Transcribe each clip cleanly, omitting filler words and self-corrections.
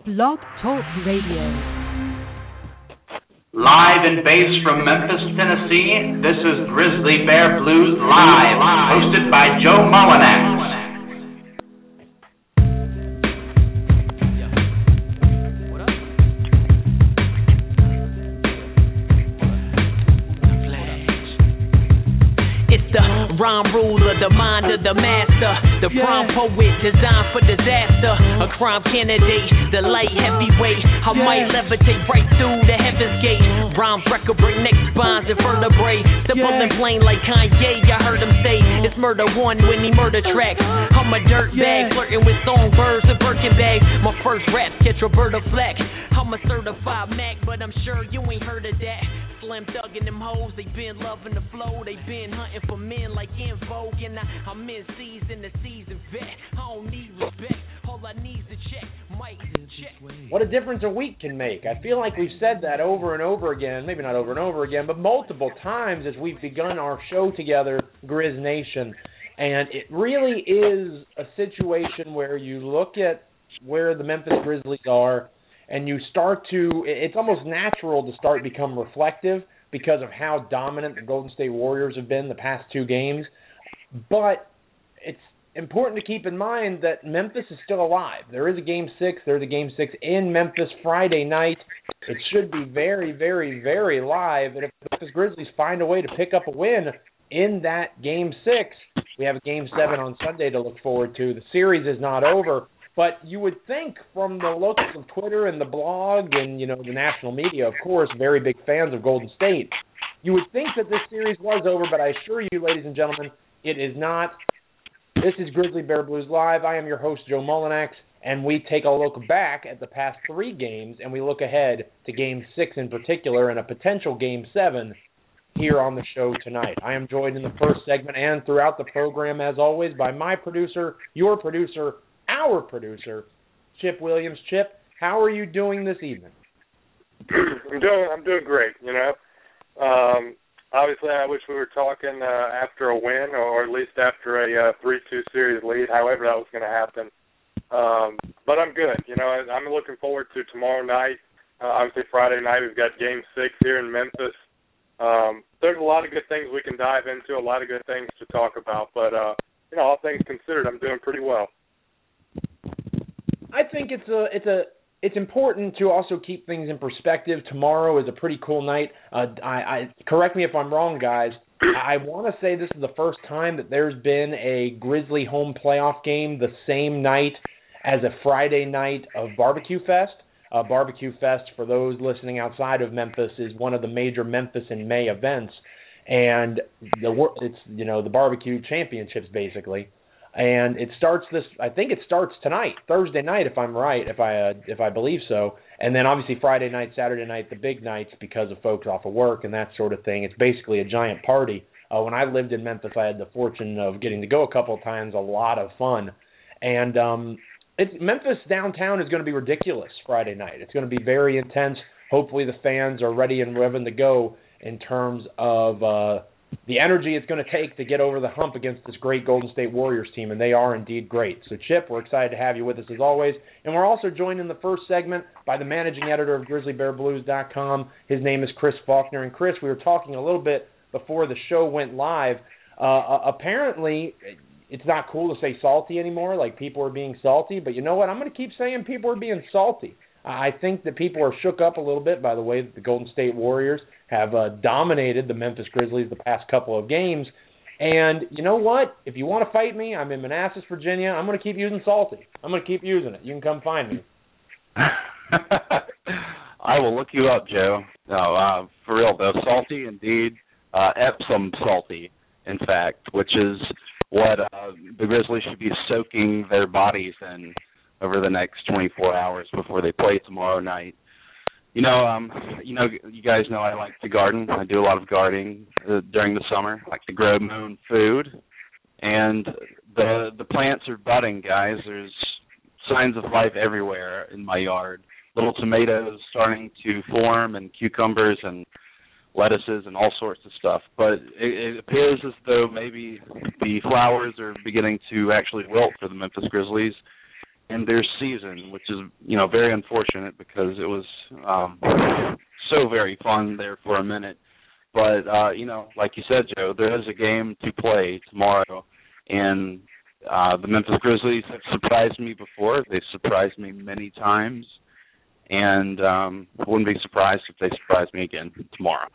Blog Talk Radio. Live and based from Memphis, Tennessee, this is Grizzly Bear Blues Live, hosted by Joe Mullinax. Rhyme ruler, the mind of the master, the prime poet designed for disaster, a crime candidate, the light heavyweight. I might levitate right through the heaven's gate. Rhymes record break neck spines and vertebrae. Simple and plain like Kanye, I heard him say it's murder one when he murder tracks. I'm a dirt bag flirting with songbirds and Birkin bags. My first raps catch Roberta Flack. I'm a certified Mac, but I'm sure you ain't heard of that. Slim Thug and them hoes, they been loving the flow. They been hunting for men like In Vogue. And I'm in season, the season vet. I don't need respect. All I need is to check. Mic check. What a difference a week can make. I feel like we've said that over and over again. Maybe not over and over again, but multiple times as we've begun our show together, Grizz Nation. And it really is a situation where you look at where the Memphis Grizzlies are, and you start to, it's almost natural to start become reflective because of how dominant the Golden State Warriors have been the past two games. But it's important to keep in mind that Memphis is still alive. There is a Game 6. There's a Game 6 in Memphis Friday night. It should be very, very, very live. And if the Memphis Grizzlies find a way to pick up a win in that Game 6, we have a Game 7 on Sunday to look forward to. The series is not over. But you would think from the locals of Twitter and the blog and, you know, the national media, of course, very big fans of Golden State, you would think that this series was over, but I assure you, ladies and gentlemen, it is not. This is Grizzly Bear Blues Live. I am your host, Joe Mullinax, and we take a look back at the past three games, and we look ahead to Game 6 in particular and a potential Game 7 here on the show tonight. I am joined in the first segment and throughout the program, as always, by my producer, your producer, our producer, Chip Williams. Chip, how are you doing this evening? I'm doing great, you know. Obviously, I wish we were talking after a win or at least after a 3-2 series lead, however that was going to happen. But I'm good. You know, I'm looking forward to tomorrow night. Obviously, Friday night, we've got Game 6 here in Memphis. There's a lot of good things we can dive into, a lot of good things to talk about. But, you know, all things considered, I'm doing pretty well. I think it's important to also keep things in perspective. Tomorrow is a pretty cool night. I correct me if I'm wrong, guys. I want to say this is the first time that there's been a Grizzly home playoff game the same night as a Friday night of Barbecue Fest. Barbecue Fest, for those listening outside of Memphis, is one of the major Memphis in May events, and it's, you know, the barbecue championships basically. And it starts I think it starts tonight, Thursday night, if I'm right, if I believe so. And then obviously Friday night, Saturday night, the big nights because of folks off of work and that sort of thing. It's basically a giant party. When I lived in Memphis, I had the fortune of getting to go a couple of times, a lot of fun. And Memphis downtown is going to be ridiculous Friday night. It's going to be very intense. Hopefully the fans are ready and revving to go in terms of the energy it's going to take to get over the hump against this great Golden State Warriors team, and they are indeed great. So, Chip, we're excited to have you with us as always. And we're also joined in the first segment by the managing editor of GrizzlyBearBlues.com. His name is Chris Faulkner. And, Chris, we were talking a little bit before the show went live. Apparently, it's not cool to say salty anymore, like people are being salty. But you know what? I'm going to keep saying people are being salty. I think that people are shook up a little bit by the way that the Golden State Warriors have dominated the Memphis Grizzlies the past couple of games. And you know what? If you want to fight me, I'm in Manassas, Virginia. I'm going to keep using salty. I'm going to keep using it. You can come find me. I will look you up, Joe. No, for real, though. Salty indeed. Epsom salty, in fact, which is what the Grizzlies should be soaking their bodies in over the next 24 hours before they play tomorrow night. You guys know I like to garden. I do a lot of gardening during the summer. I like to grow my own food, and the plants are budding, guys. There's signs of life everywhere in my yard. Little tomatoes starting to form, and cucumbers and lettuces and all sorts of stuff. But it appears as though maybe the flowers are beginning to actually wilt for the Memphis Grizzlies. in their season, which is, very unfortunate because it was so very fun there for a minute. But, like you said, Joe, there is a game to play tomorrow, and the Memphis Grizzlies have surprised me before. They've surprised me many times, and wouldn't be surprised if they surprise me again tomorrow.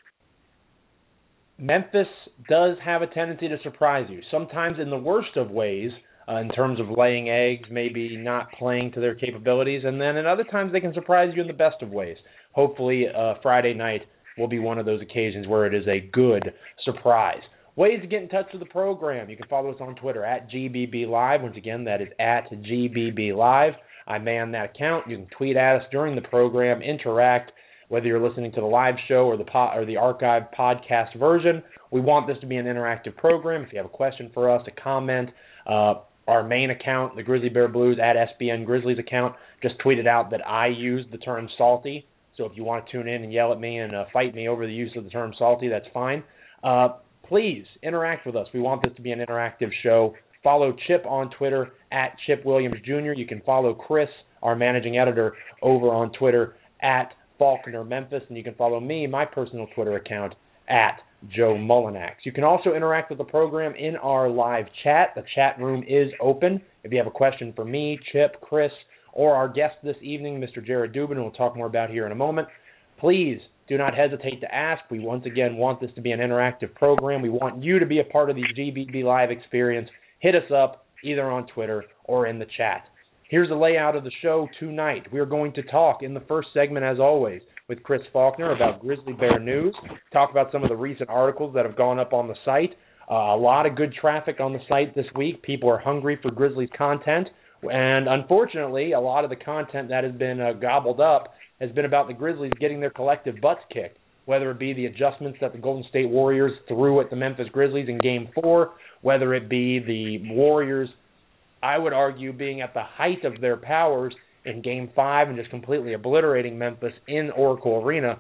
Memphis does have a tendency to surprise you, sometimes in the worst of ways, in terms of laying eggs, maybe not playing to their capabilities, and then at other times they can surprise you in the best of ways. Hopefully Friday night will be one of those occasions where it is a good surprise. Ways to get in touch with the program. You can follow us on Twitter at GBB Live. Once again, that is at GBB Live. I man that account. You can tweet at us during the program, interact, whether you're listening to the live show or the archived podcast version. We want this to be an interactive program. If you have a question for us, a comment, our main account, the Grizzly Bear Blues at SBN Grizzlies account, just tweeted out that I used the term salty. So if you want to tune in and yell at me and fight me over the use of the term salty, that's fine. Please interact with us. We want this to be an interactive show. Follow Chip on Twitter at Chip Williams Jr. You can follow Chris, our managing editor, over on Twitter at Faulkner Memphis, and you can follow me, my personal Twitter account, at Joe Mullinax. You can also interact with the program in our live chat. The chat room is open. If you have a question for me, Chip, Chris, or our guest this evening, Mr. Jared Dubin, who we'll talk more about here in a moment, please do not hesitate to ask. We once again want this to be an interactive program. We want you to be a part of the GBB Live experience. Hit us up either on Twitter or in the chat. Here's the layout of the show tonight. We are going to talk in the first segment, as always, with Chris Faulkner about Grizzly Bear news, talk about some of the recent articles that have gone up on the site. A lot of good traffic on the site this week. People are hungry for Grizzlies content, and unfortunately, a lot of the content that has been gobbled up has been about the Grizzlies getting their collective butts kicked, whether it be the adjustments that the Golden State Warriors threw at the Memphis Grizzlies in Game 4, whether it be the Warriors, I would argue, being at the height of their powers in Game 5 and just completely obliterating Memphis in Oracle Arena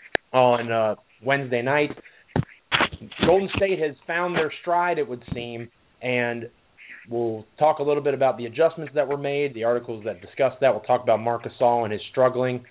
on Wednesday night. Golden State has found their stride, it would seem, and we'll talk a little bit about the adjustments that were made, the articles that discuss that. We'll talk about Marc Gasol and his struggling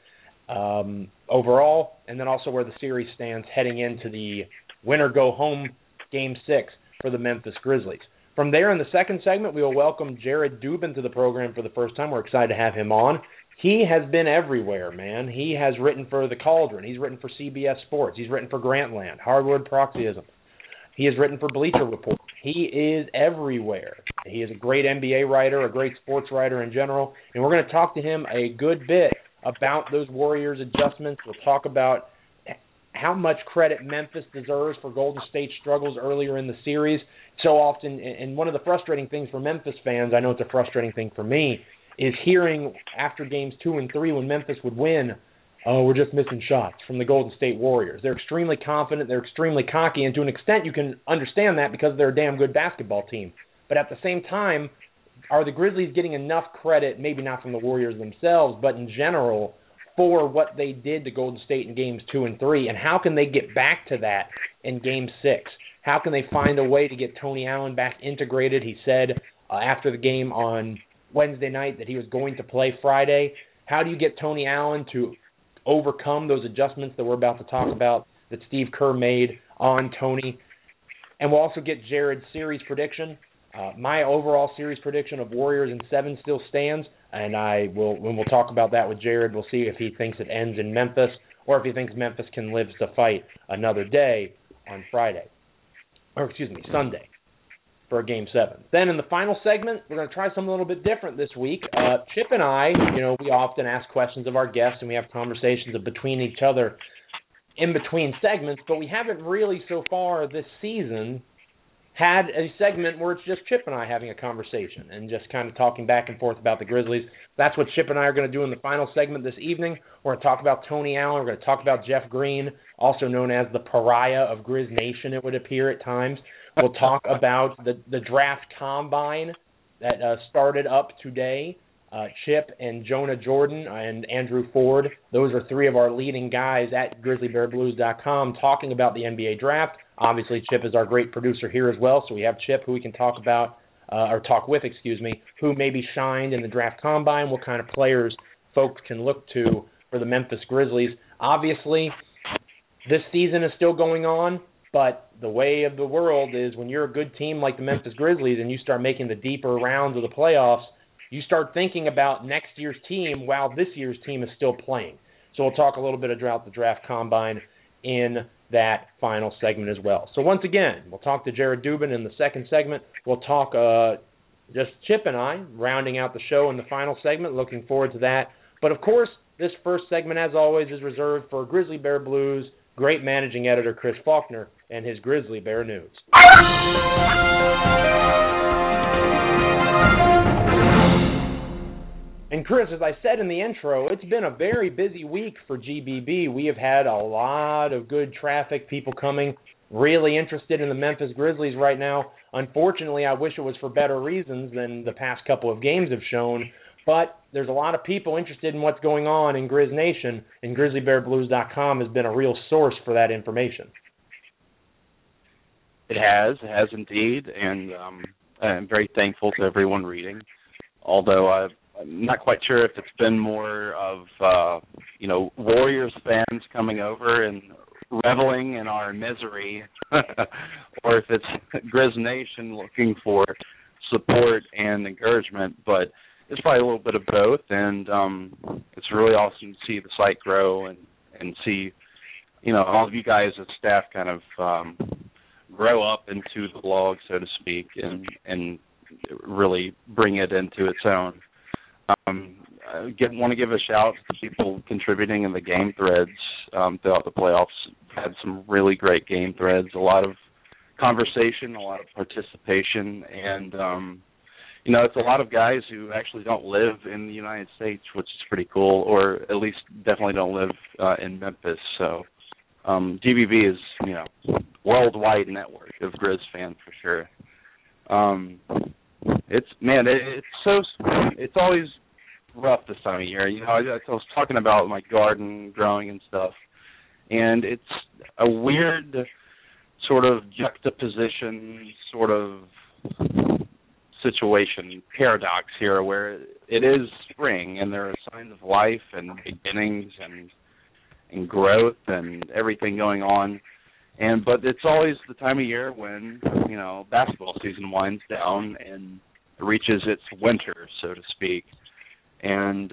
overall, and then also where the series stands heading into the winner-go-home Game 6 for the Memphis Grizzlies. From there, in the second segment, we will welcome Jared Dubin to the program for the first time. We're excited to have him on. He has been everywhere, man. He has written for The Cauldron. He's written for CBS Sports. He's written for Grantland, Hardwood Proxyism. He has written for Bleacher Report. He is everywhere. He is a great NBA writer, a great sports writer in general, and we're going to talk to him a good bit about those Warriors adjustments. We'll talk about how much credit Memphis deserves for Golden State's struggles earlier in the series. So often, and one of the frustrating things for Memphis fans, I know it's a frustrating thing for me, is hearing after Games 2 and 3 when Memphis would win, oh, we're just missing shots from the Golden State Warriors. They're extremely confident, they're extremely cocky, and to an extent you can understand that because they're a damn good basketball team. But at the same time, are the Grizzlies getting enough credit, maybe not from the Warriors themselves, but in general, for what they did to Golden State in Games 2 and 3, and how can they get back to that in Game 6? How can they find a way to get Tony Allen back integrated? He said after the game on Wednesday night that he was going to play Friday. How do you get Tony Allen to overcome those adjustments that we're about to talk about that Steve Kerr made on Tony? And we'll also get Jared's series prediction. My overall series prediction of Warriors in 7 still stands, and when we'll talk about that with Jared, we'll see if he thinks it ends in Memphis or if he thinks Memphis can live to fight another day on Sunday for Game 7. Then in the final segment, we're going to try something a little bit different this week. Chip and I, we often ask questions of our guests and we have conversations between each other in between segments, but we haven't really so far this season had a segment where it's just Chip and I having a conversation and just kind of talking back and forth about the Grizzlies. That's what Chip and I are going to do in the final segment this evening. We're going to talk about Tony Allen. We're going to talk about Jeff Green, also known as the pariah of Grizz Nation, it would appear at times. We'll talk about the draft combine that started up today. Chip and Jonah Jordan and Andrew Ford, those are three of our leading guys at GrizzlyBearBlues.com talking about the NBA draft. Obviously, Chip is our great producer here as well, so we have Chip who we can talk about who maybe shined in the draft combine, what kind of players folks can look to for the Memphis Grizzlies. Obviously, this season is still going on, but the way of the world is when you're a good team like the Memphis Grizzlies and you start making the deeper rounds of the playoffs, you start thinking about next year's team while this year's team is still playing. So we'll talk a little bit about the draft combine in that final segment as well. So once again, we'll talk to Jared Dubin in the second segment. We'll talk just Chip and I, rounding out the show in the final segment. Looking forward to that. But of course, this first segment, as always, is reserved for Grizzly Bear Blues great managing editor Chris Faulkner and his Grizzly Bear News. And Chris, as I said in the intro, it's been a very busy week for GBB. We have had a lot of good traffic, people coming really interested in the Memphis Grizzlies right now. Unfortunately, I wish it was for better reasons than the past couple of games have shown, but there's a lot of people interested in what's going on in Grizz Nation, and GrizzlyBearBlues.com has been a real source for that information. It has indeed, and I'm very thankful to everyone reading, although I'm not quite sure if it's been more of, Warriors fans coming over and reveling in our misery, or if it's Grizz Nation looking for support and encouragement, but it's probably a little bit of both, and it's really awesome to see the site grow and see, all of you guys as staff kind of grow up into the blog, so to speak, and really bring it into its own. I want to give a shout to people contributing in the game threads throughout the playoffs. Had some really great game threads, a lot of conversation, a lot of participation, and it's a lot of guys who actually don't live in the United States, which is pretty cool, or at least definitely don't live in Memphis. So GBB is, worldwide network of Grizz fans for sure. It's always rough this time of year. I was talking about my garden growing and stuff, and it's a weird sort of juxtaposition sort of situation, paradox here, where it is spring and there are signs of life and beginnings and growth and everything going on. But it's always the time of year when, basketball season winds down and reaches its winter, so to speak. And,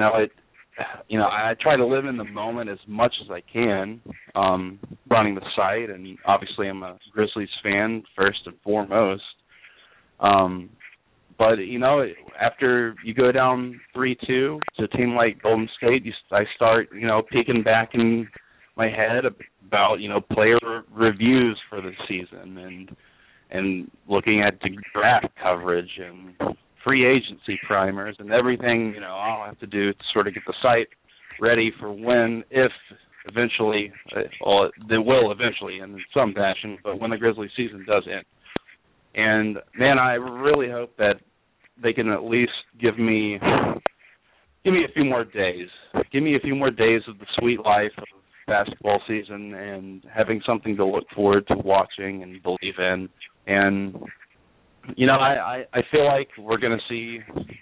I try to live in the moment as much as I can, running the site, and obviously I'm a Grizzlies fan first and foremost. But, after you go down 3-2 to a team like Golden State, I start, peeking back in my head about, player reviews for the season and looking at the draft coverage and free agency primers and everything, I'll have to do to sort of get the site ready for when, if eventually, they will eventually in some fashion, but when the Grizzlies season does end. And, man, I really hope that they can at least give me a few more days. Give me a few more days of the sweet life of basketball season and having something to look forward to watching and believe in. And, I feel like we're going to see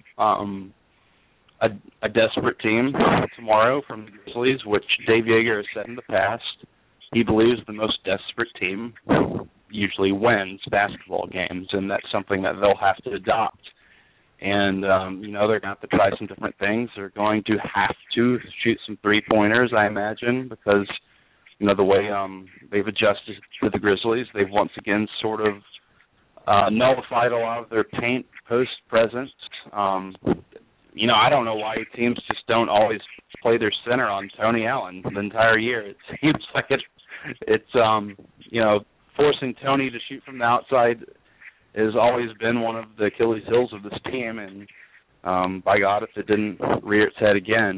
a desperate team tomorrow from the Grizzlies, which Dave Yeager has said in the past. He believes the most desperate team usually wins basketball games, and that's something that they'll have to adopt. And, they're going to have to try some different things. They're going to have to shoot some three-pointers, I imagine, because, the way they've adjusted to the Grizzlies, they've once again sort of nullified a lot of their paint post-presence. I don't know why teams just don't always play their center on Tony Allen the entire year. It seems like it's forcing Tony to shoot from the outside has always been one of the Achilles heels of this team, and by God, if it didn't rear its head again.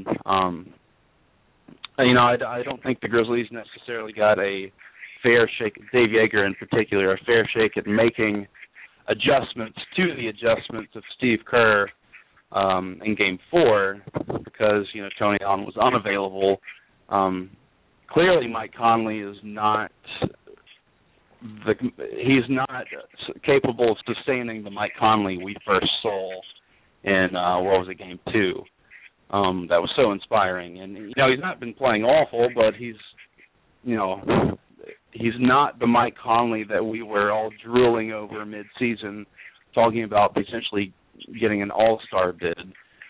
I don't think the Grizzlies necessarily got a fair shake, Dave Yeager in particular, a fair shake at making adjustments to the adjustments of Steve Kerr in Game 4 because, Tony Allen was unavailable. Clearly Mike Conley is not he's not capable of sustaining the Mike Conley we first saw in Game 2. That was so inspiring. And he's not been playing awful, but he's not the Mike Conley that we were all drooling over mid-season, talking about potentially getting an all-star bid.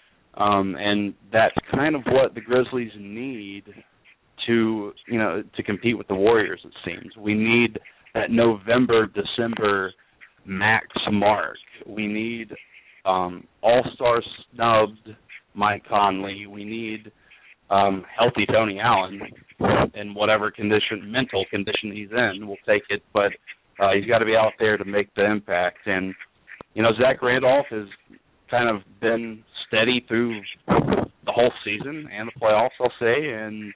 And that's kind of what the Grizzlies need to compete with the Warriors, it seems. We need that November, December max mark. We need all-star snubbed Mike Conley. We need healthy Tony Allen in whatever mental condition he's in. We'll take it, but he's got to be out there to make the impact. And, Zach Randolph has kind of been steady through the whole season and the playoffs, I'll say, and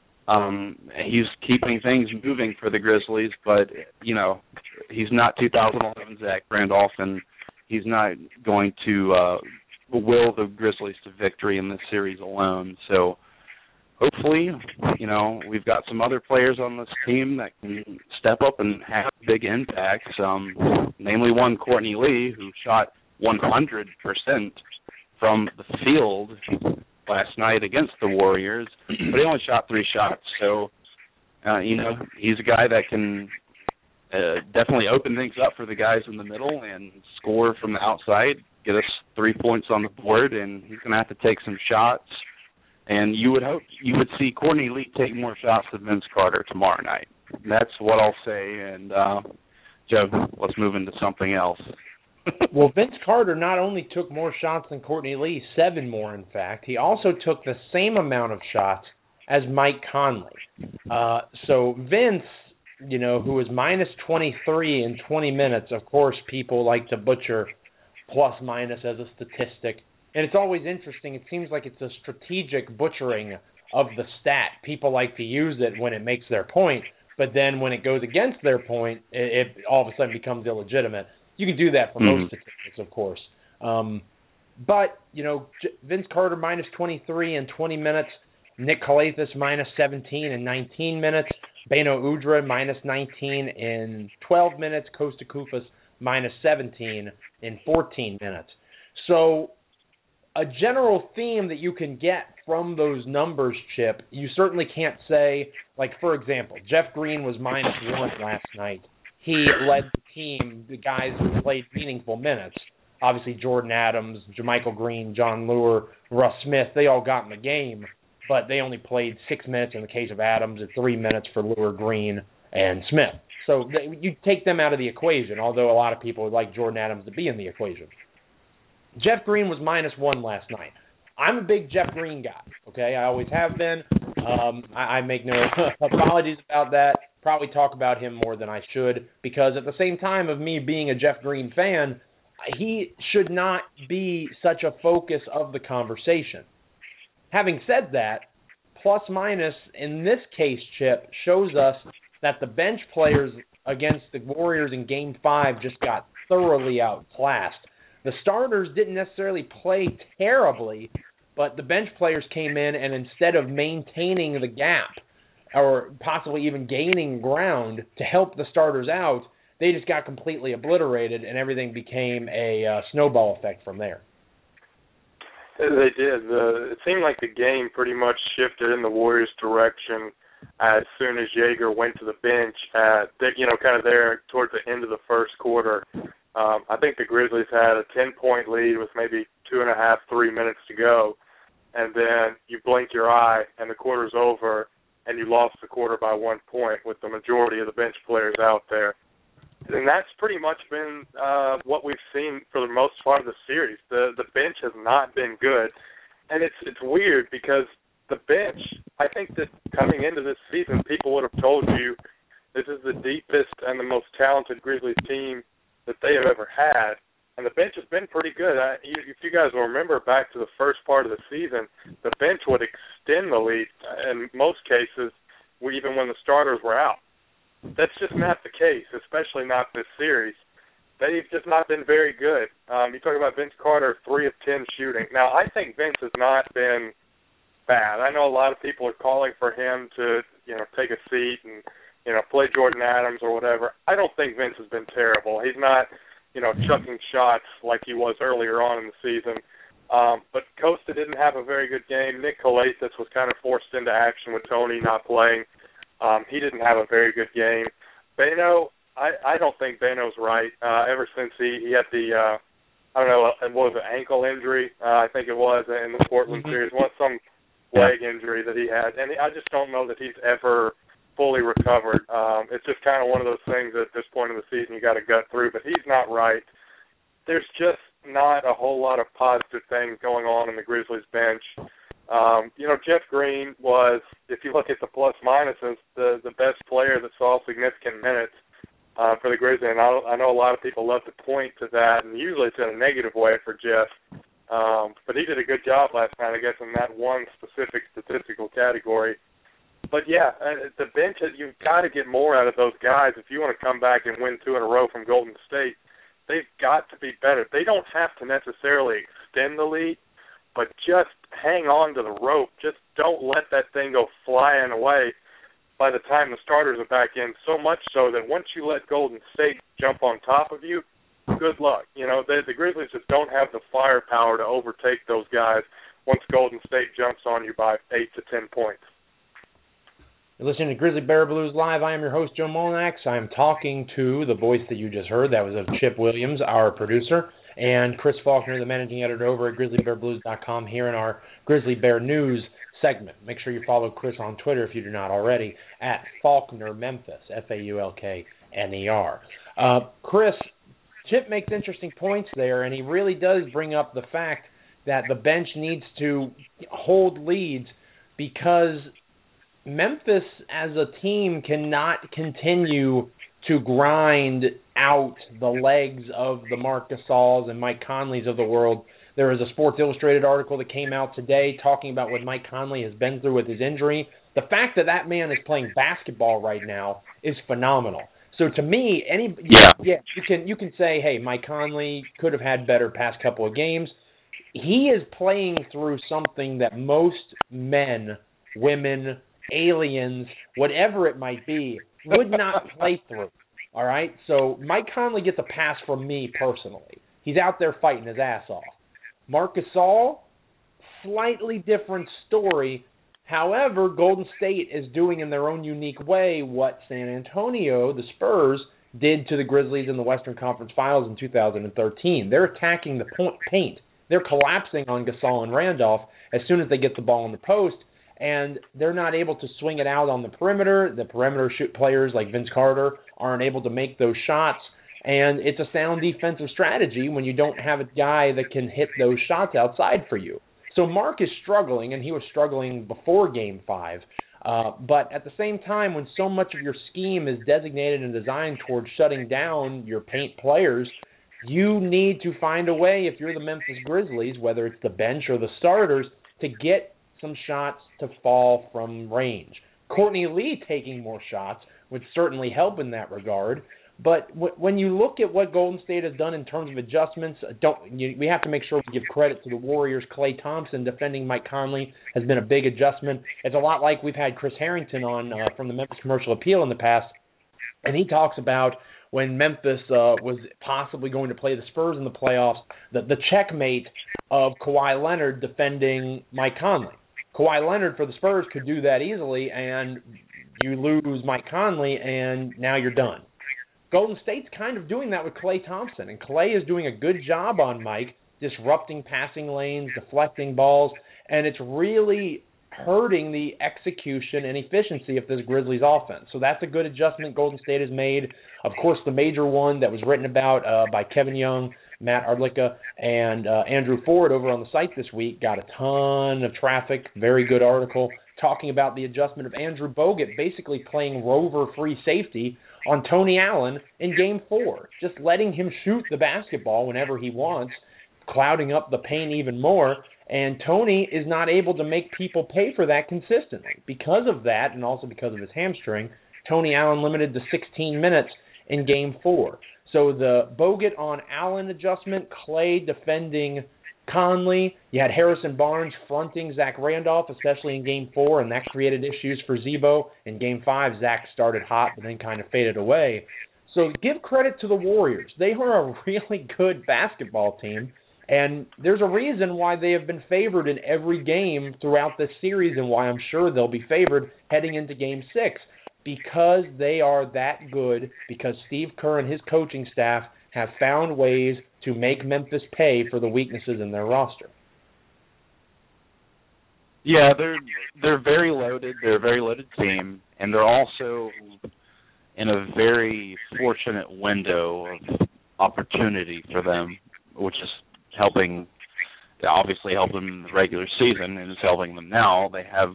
he's keeping things moving for the Grizzlies, but, he's not 2011 Zach Randolph, and he's not going to will the Grizzlies to victory in this series alone. So hopefully, we've got some other players on this team that can step up and have big impacts, namely one, Courtney Lee, who shot 100% from the field last night against the Warriors, but he only shot 3 shots. So, he's a guy that can definitely open things up for the guys in the middle and score from the outside, get us 3 points on the board, and he's going to have to take some shots. And you would hope you would see Courtney Lee take more shots than Vince Carter tomorrow night. That's what I'll say. And, Joe, let's move into something else. Well, Vince Carter not only took more shots than Courtney Lee, 7 more, in fact. He also took the same amount of shots as Mike Conley. So Vince, who was minus 23 in 20 minutes, of course, people like to butcher plus-minus as a statistic. And it's always interesting. It seems like it's a strategic butchering of the stat. People like to use it when it makes their point, but then when it goes against their point, it all of a sudden becomes illegitimate. You can do that for most statistics, of course. But, Vince Carter minus 23 in 20 minutes, Nick Kalathis minus 17 in 19 minutes, Beno Udrih minus 19 in 12 minutes, Kosta Koufos minus 17 in 14 minutes. So a general theme that you can get from those numbers, Chip, you certainly can't say, like, for example, Jeff Green was minus 1 last night. He led the team, the guys who played meaningful minutes. Obviously, Jordan Adams, JaMychal Green, John Lure, Russ Smith, they all got in the game, but they only played 6 minutes in the case of Adams and 3 minutes for Lure, Green, and Smith. So you take them out of the equation, although a lot of people would like Jordan Adams to be in the equation. Jeff Green was minus 1 last night. I'm a big Jeff Green guy, okay? I always have been. I make no apologies about that. Probably talk about him more than I should, because at the same time of me being a Jeff Green fan, he should not be such a focus of the conversation. Having said that, plus minus in this case, Chip, shows us that the bench players against the Warriors in Game 5 just got thoroughly outclassed. The starters didn't necessarily play terribly, but the bench players came in and instead of maintaining the gap or possibly even gaining ground to help the starters out, they just got completely obliterated and everything became a snowball effect from there. They did. It seemed like the game pretty much shifted in the Warriors' direction as soon as Jaeger went to the bench kind of there towards the end of the first quarter. I think the Grizzlies had a 10-point lead with maybe 2.5, 3 minutes to go, and then you blink your eye and the quarter's over and you lost the quarter by 1 point with the majority of the bench players out there. And that's pretty much been what we've seen for the most part of the series. The bench has not been good, and it's weird because the bench, I think that coming into this season, people would have told you this is the deepest and the most talented Grizzlies team that they have ever had, and the bench has been pretty good. If you guys will remember back to the first part of the season, the bench would extend the lead in most cases, even when the starters were out. That's just not the case, especially not this series. They've just not been very good. You talk about Vince Carter, 3 of 10 shooting. Now, I think Vince has not been bad. I know a lot of people are calling for him to, take a seat and play Jordan Adams or whatever. I don't think Vince has been terrible. He's not, chucking shots like he was earlier on in the season. But Costa didn't have a very good game. Nick Kalathis was kind of forced into action with Tony not playing. He didn't have a very good game. Beno, I don't think Beno's right. Ever since he had the, what was it, ankle injury, I think it was, in the Portland series. Some leg injury that he had. And I just don't know that he's ever fully recovered. It's just kind of one of those things at this point in the season you got to gut through. But he's not right. There's just not a whole lot of positive things going on in the Grizzlies bench. Jeff Green was, if you look at the plus minuses, the best player that saw significant minutes for the Grizzlies. And I know a lot of people love to point to that, and usually it's in a negative way for Jeff. But he did a good job last night, I guess, in that one specific statistical category. But, yeah, the bench, you've got to get more out of those guys if you want to come back and win 2 in a row from Golden State. They've got to be better. They don't have to necessarily extend the lead, but just hang on to the rope. Just don't let that thing go flying away by the time the starters are back in, so much so that once you let Golden State jump on top of you, good luck. The Grizzlies just don't have the firepower to overtake those guys once Golden State jumps on you by 8 to 10 points. You're listening to Grizzly Bear Blues Live. I am your host, Joe Molinax. I'm talking to the voice that you just heard. That was of Chip Williams, our producer, and Chris Faulkner, the managing editor over at GrizzlyBearBlues.com, here in our Grizzly Bear News segment. Make sure you follow Chris on Twitter if you do not already, at Faulkner Memphis, Faulkner. Chris, Chip makes interesting points there, and he really does bring up the fact that the bench needs to hold leads because Memphis as a team cannot continue to grind out the legs of the Marc Gasols and Mike Conleys of the world. There is a Sports Illustrated article that came out today talking about what Mike Conley has been through with his injury. The fact that that man is playing basketball right now is phenomenal. So to me, you can say, hey, Mike Conley could have had better past couple of games. He is playing through something that most men, women, aliens, whatever it might be, would not play through. All right? So Mike Conley gets a pass from me personally. He's out there fighting his ass off. Marc Gasol, slightly different story. However, Golden State is doing in their own unique way what San Antonio, the Spurs, did to the Grizzlies in the Western Conference Finals in 2013. They're attacking the paint. They're collapsing on Gasol and Randolph as soon as they get the ball in the post, and they're not able to swing it out on the perimeter. The perimeter shoot players like Vince Carter aren't able to make those shots, and it's a sound defensive strategy when you don't have a guy that can hit those shots outside for you. So Mark is struggling, and he was struggling before Game 5. But at the same time, when so much of your scheme is designated and designed towards shutting down your paint players, you need to find a way, if you're the Memphis Grizzlies, whether it's the bench or the starters, to get some shots to fall from range. Courtney Lee taking more shots would certainly help in that regard. But when you look at what Golden State has done in terms of adjustments, we have to make sure we give credit to the Warriors. Klay Thompson defending Mike Conley has been a big adjustment. It's a lot like we've had Chris Harrington on from the Memphis Commercial Appeal in the past, and he talks about when Memphis was possibly going to play the Spurs in the playoffs, the checkmate of Kawhi Leonard defending Mike Conley. Kawhi Leonard for the Spurs could do that easily, and you lose Mike Conley, and now you're done. Golden State's kind of doing that with Klay Thompson, and Klay is doing a good job on Mike, disrupting passing lanes, deflecting balls, and it's really hurting the execution and efficiency of this Grizzlies offense. So that's a good adjustment Golden State has made. Of course, the major one that was written about by Kevin Young, Matt Ardlicka, and Andrew Ford over on the site this week got a ton of traffic, very good article, talking about the adjustment of Andrew Bogut basically playing rover free safety on Tony Allen in Game 4, just letting him shoot the basketball whenever he wants, clouding up the paint even more, and Tony is not able to make people pay for that consistently. Because of that, and also because of his hamstring, Tony Allen limited to 16 minutes in Game 4. So the Bogut on Allen adjustment, Klay defending Conley. You had Harrison Barnes fronting Zach Randolph, especially in Game 4, and that created issues for Zebo. In Game 5, Zach started hot, but then kind of faded away. So give credit to the Warriors. They are a really good basketball team, and there's a reason why they have been favored in every game throughout this series and why I'm sure they'll be favored heading into Game 6, because they are that good, because Steve Kerr and his coaching staff have found ways to make Memphis pay for the weaknesses in their roster. Yeah, they're very loaded. They're a very loaded team, and they're also in a very fortunate window of opportunity for them, which is obviously helping in the regular season, and is helping them now. They have,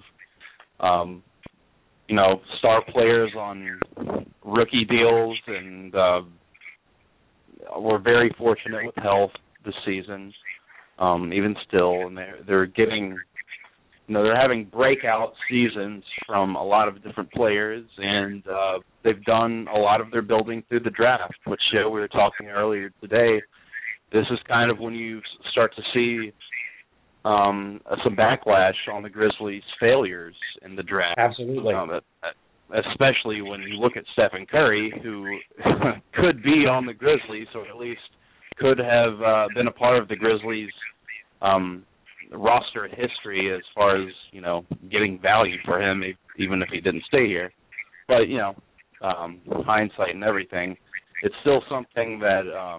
star players on rookie deals, and we're very fortunate with health this season, even still, and they're getting, they're having breakout seasons from a lot of different players, and they've done a lot of their building through the draft, which we were talking earlier today. This is kind of when you start to see some backlash on the Grizzlies' failures in the draft. Absolutely. Especially when you look at Stephen Curry, who could be on the Grizzlies, or at least could have been a part of the Grizzlies' roster history as far as, getting value for him, even if he didn't stay here. But, hindsight and everything, it's still something that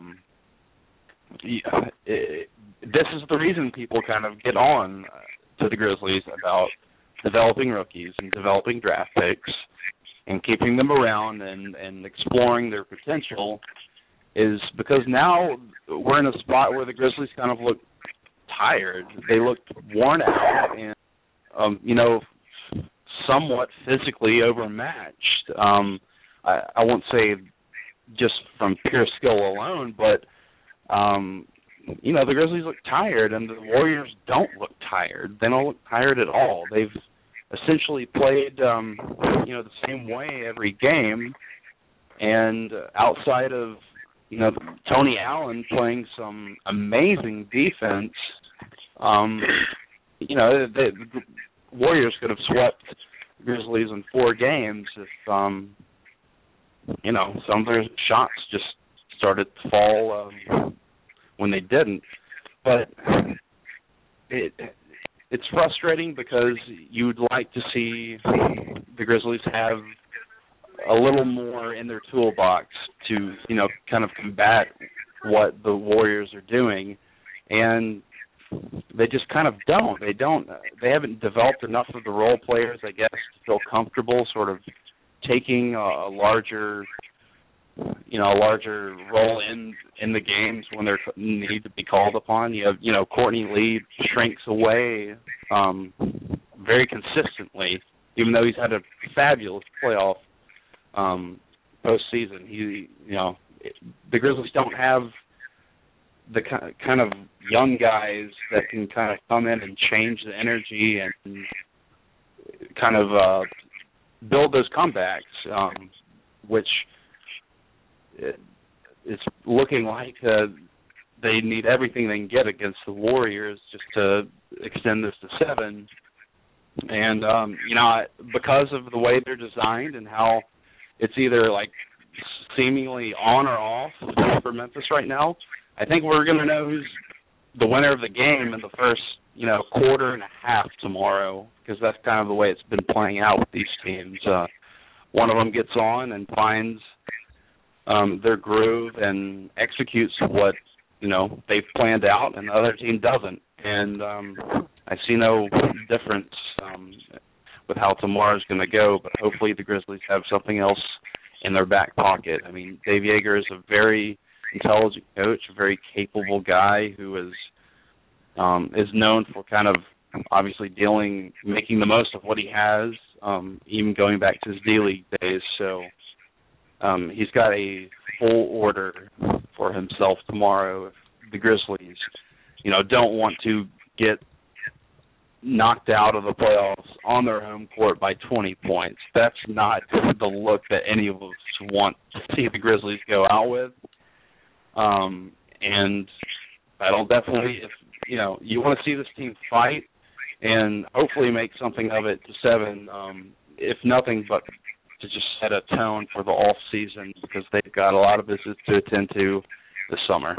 this is the reason people kind of get on to the Grizzlies about developing rookies and developing draft picks and keeping them around and exploring their potential, is because now we're in a spot where the Grizzlies kind of look tired. They look worn out and, somewhat physically overmatched. I won't say just from pure skill alone, but, the Grizzlies look tired, and the Warriors don't look tired. They don't look tired at all. They've essentially played, the same way every game, and outside of, Tony Allen playing some amazing defense, the Warriors could have swept Grizzlies in 4 games if, some of their shots just started to fall when they didn't. But it's frustrating because you'd like to see the Grizzlies have a little more in their toolbox to, kind of combat what the Warriors are doing, and they just kind of don't. They haven't developed enough of the role players, I guess, to feel comfortable sort of taking a larger role in the games when they need to be called upon. You have, Courtney Lee shrinks away very consistently, even though he's had a fabulous playoff postseason. The Grizzlies don't have the kind of young guys that can kind of come in and change the energy and kind of build those comebacks, which it's looking like they need everything they can get against the Warriors just to extend this to 7. And, because of the way they're designed and how it's either like seemingly on or off for Memphis right now, I think we're going to know who's the winner of the game in the first, quarter and a half tomorrow, because that's kind of the way it's been playing out with these teams. One of them gets on and finds their groove and executes what, they've planned out, and the other team doesn't. And I see no difference with how tomorrow's going to go, but hopefully the Grizzlies have something else in their back pocket. I mean, Dave Joerger is a very intelligent coach, a very capable guy who is known for kind of obviously making the most of what he has, even going back to his D-League days. So he's got a full order for himself tomorrow if the Grizzlies, don't want to get knocked out of the playoffs on their home court by 20 points. That's not the look that any of us want to see the Grizzlies go out with. And that'll definitely, you want to see this team fight and hopefully make something of it to 7, if nothing but to just set a tone for the off season, because they've got a lot of business to attend to this summer.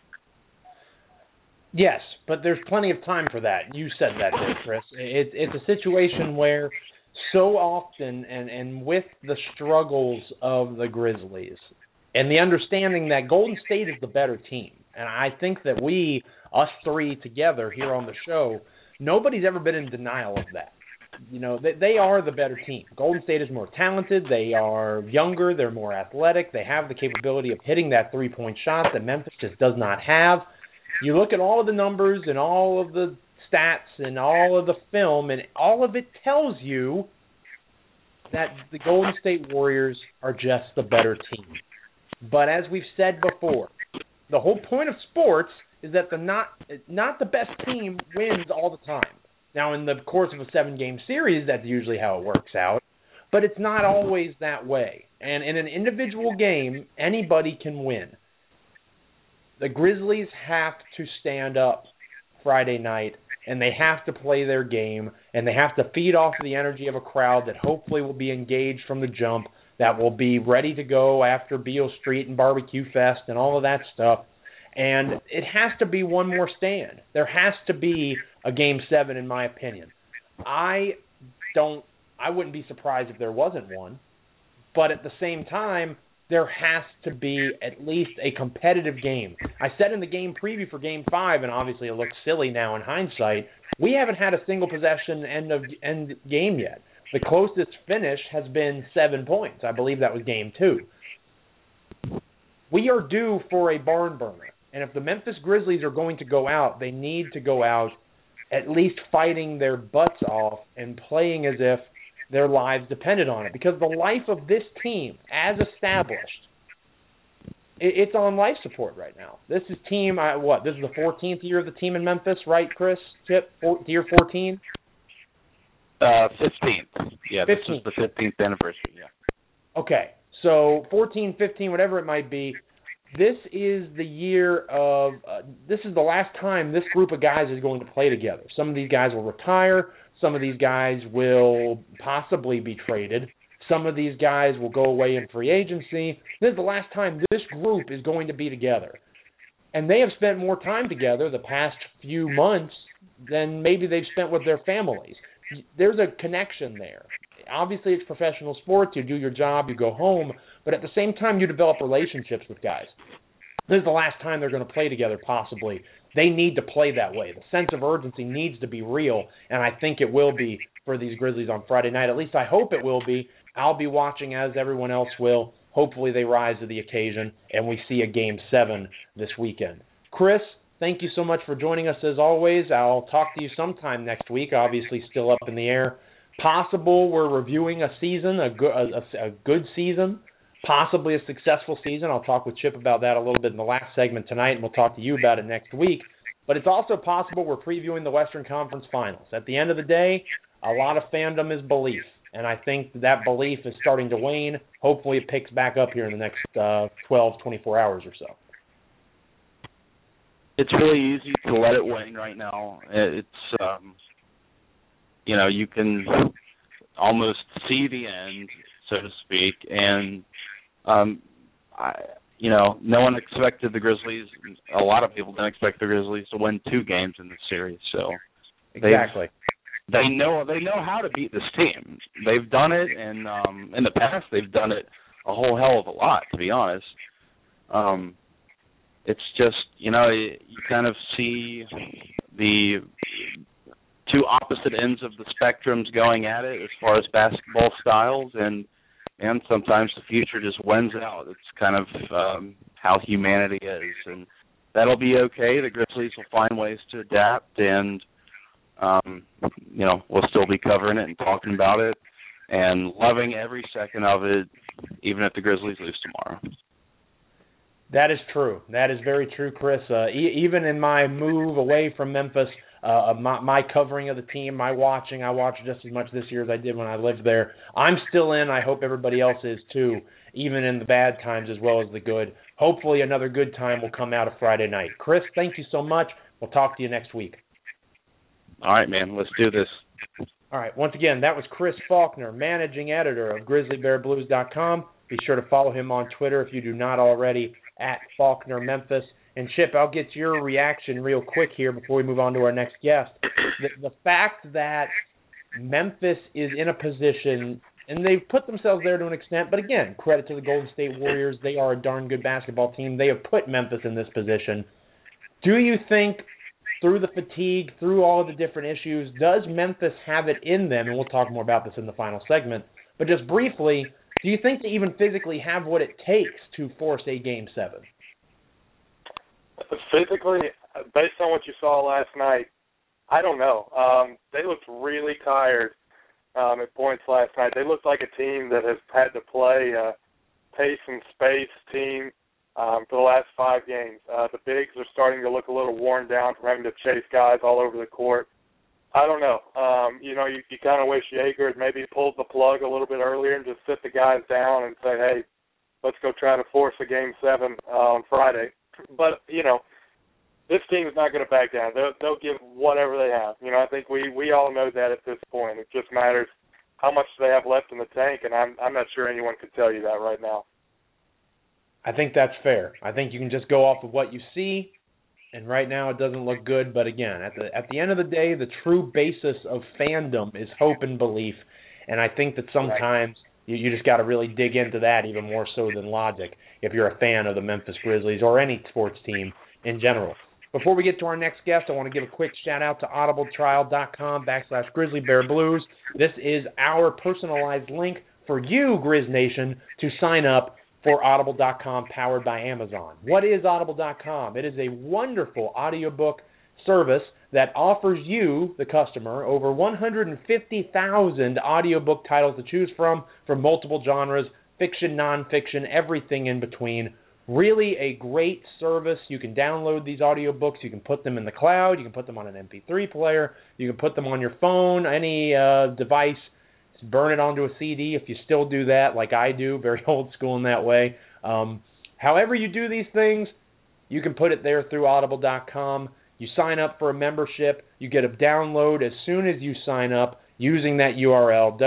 Yes, but there's plenty of time for that. You said that there, Chris. It's a situation where so often, and with the struggles of the Grizzlies, and the understanding that Golden State is the better team, and I think that we, us three together here on the show, nobody's ever been in denial of that. They are the better team. Golden State is more talented. They are younger. They're more athletic. They have the capability of hitting that three-point shot that Memphis just does not have. You look at all of the numbers and all of the stats and all of the film, and all of it tells you that the Golden State Warriors are just the better team. But as we've said before, the whole point of sports is that not the best team wins all the time. Now, in the course of a 7-game series, that's usually how it works out, but it's not always that way. And in an individual game, anybody can win. The Grizzlies have to stand up Friday night, and they have to play their game, and they have to feed off the energy of a crowd that hopefully will be engaged from the jump, that will be ready to go after Beale Street and Barbecue Fest and all of that stuff. And it has to be one more stand. There has to be a Game 7, in my opinion. I wouldn't be surprised if there wasn't one, but at the same time, there has to be at least a competitive game. I said in the game preview for Game 5, and obviously it looks silly now in hindsight, we haven't had a single possession end game yet. The closest finish has been 7 points. I believe that was Game 2. We are due for a barn burner. And if the Memphis Grizzlies are going to go out, they need to go out at least fighting their butts off and playing as if their lives depended on it. Because the life of this team, as established, it's on life support right now. This is team, this is the 14th year of the team in Memphis, right, Chris? Chip, year 14? 15th. Yeah, 15th. This is the 15th anniversary, yeah. Okay, so 14, 15, whatever it might be, this is the year of, this is the last time this group of guys is going to play together. Some of these guys will retire. Some of these guys will possibly be traded. Some of these guys will go away in free agency. This is the last time this group is going to be together. And they have spent more time together the past few months than maybe they've spent with their families. There's a connection there. Obviously, it's professional sports. You do your job, you go home. But at the same time, you develop relationships with guys. This is the last time they're going to play together, possibly. They need to play that way. The sense of urgency needs to be real, and I think it will be for these Grizzlies on Friday night. At least I hope it will be. I'll be watching as everyone else will. Hopefully they rise to the occasion, and we see a Game 7 this weekend. Chris, thank you so much for joining us as always. I'll talk to you sometime next week, obviously still up in the air. Possible we're reviewing a season, a good season, possibly a successful season. I'll talk with Chip about that a little bit in the last segment tonight, and we'll talk to you about it next week. But it's also possible we're previewing the Western Conference Finals. At the end of the day, a lot of fandom is belief, and I think that belief is starting to wane. Hopefully it picks back up here in the next 12, 24 hours or so. It's really easy to let it wane right now. It's, you can almost see the end, so to speak, and no one expected the Grizzlies. A lot of people didn't expect the Grizzlies to win 2 games in this series. So exactly, they know how to beat this team. They've done it, and in the past they've done it a whole hell of a lot. To be honest, it's just you kind of see the 2 opposite ends of the spectrums going at it as far as basketball styles, and sometimes the future just wins out. It's kind of how humanity is, and that'll be okay. The Grizzlies will find ways to adapt, and we'll still be covering it and talking about it and loving every second of it, even if the Grizzlies lose tomorrow. That is true. That is very true, Chris. Even in my move away from Memphis, my covering of the team, I watched just as much this year as I did when I lived there. I'm still in. I hope everybody else is too, even in the bad times as well as the good. Hopefully another good time will come out of Friday night. Chris, thank you so much. We'll talk to you next week. All right, man. Let's do this. All right. Once again, that was Chris Faulkner, managing editor of GrizzlyBearBlues.com. Be sure to follow him on Twitter if you do not already, at Faulkner Memphis. And Chip, I'll get your reaction real quick here before we move on to our next guest. The fact that Memphis is in a position, and they've put themselves there to an extent, but again, credit to the Golden State Warriors. They are a darn good basketball team. They have put Memphis in this position. Do you think, through the fatigue, through all of the different issues, does Memphis have it in them? And we'll talk more about this in the final segment. But just briefly, do you think they even physically have what it takes to force a Game 7? Physically, based on what you saw last night, I don't know. They looked really tired at points last night. They looked like a team that has had to play a pace and space team for the last 5 games. The bigs are starting to look a little worn down from having to chase guys all over the court. I don't know. You kind of wish Jaeger had maybe pulled the plug a little bit earlier and just sit the guys down and say, hey, let's go try to force a Game 7 on Friday. But, this team is not going to back down. They'll give whatever they have. I think we all know that at this point. It just matters how much they have left in the tank, and I'm not sure anyone could tell you that right now. I think that's fair. I think you can just go off of what you see, and right now it doesn't look good. But again, at the end of the day, the true basis of fandom is hope and belief, and I think that sometimes you just got to really dig into that even more so than logic if you're a fan of the Memphis Grizzlies or any sports team in general. Before we get to our next guest, I want to give a quick shout-out to audibletrial.com/GrizzlyBearBlues. This is our personalized link for you, Grizz Nation, to sign up for Audible.com, powered by Amazon. What is Audible.com? It is a wonderful audiobook service that offers you, the customer, over 150,000 audiobook titles to choose from multiple genres, fiction, nonfiction, everything in between. Really a great service. You can download these audiobooks. You can put them in the cloud. You can put them on an MP3 player. You can put them on your phone, any device. Just burn it onto a CD if you still do that like I do, very old school in that way. However you do these things, you can put it there through Audible.com. You sign up for a membership. You get a download as soon as you sign up using that URL,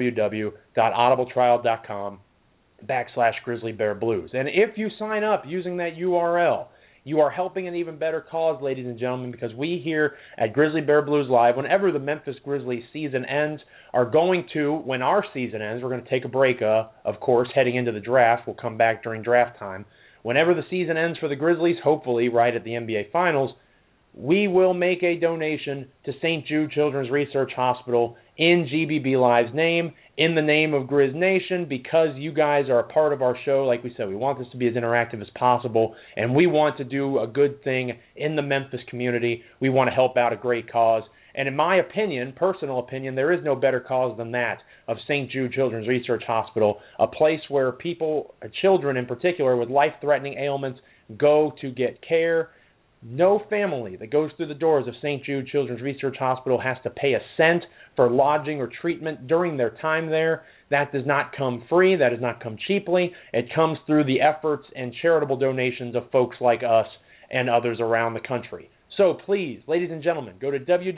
www.audibletrial.com/GrizzlyBearBlues. And if you sign up using that URL, you are helping an even better cause, ladies and gentlemen, because we here at Grizzly Bear Blues Live, whenever the Memphis Grizzlies season ends, are going to, when our season ends, we're going to take a break, of course, heading into the draft. We'll come back during draft time. Whenever the season ends for the Grizzlies, hopefully right at the NBA Finals, we will make a donation to St. Jude Children's Research Hospital in GBB Live's name, in the name of Grizz Nation, because you guys are a part of our show. Like we said, we want this to be as interactive as possible, and we want to do a good thing in the Memphis community. We want to help out a great cause. And in my opinion, personal opinion, there is no better cause than that of St. Jude Children's Research Hospital, a place where people, children in particular, with life-threatening ailments go to get care. No family that goes through the doors of St. Jude Children's Research Hospital has to pay a cent for lodging or treatment during their time there. That does not come free. That does not come cheaply. It comes through the efforts and charitable donations of folks like us and others around the country. So please, ladies and gentlemen, go to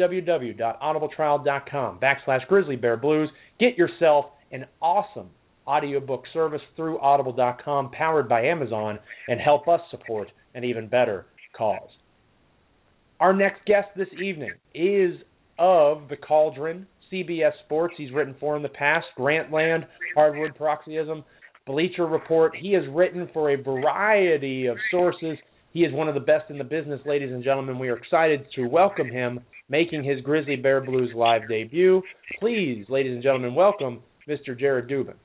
www.audibletrial.com/GrizzlyBearBlues. Get yourself an awesome audiobook service through Audible.com, powered by Amazon, and help us support an even better cause. Our next guest this evening is of The Cauldron, CBS Sports. He's written for in the past, Grantland, Hardwood Paroxysm, Bleacher Report. He has written for a variety of sources. He is one of the best in the business, ladies and gentlemen. We are excited to welcome him, making his Grizzly Bear Blues Live debut. Please, ladies and gentlemen, welcome Mr. Jared Dubin.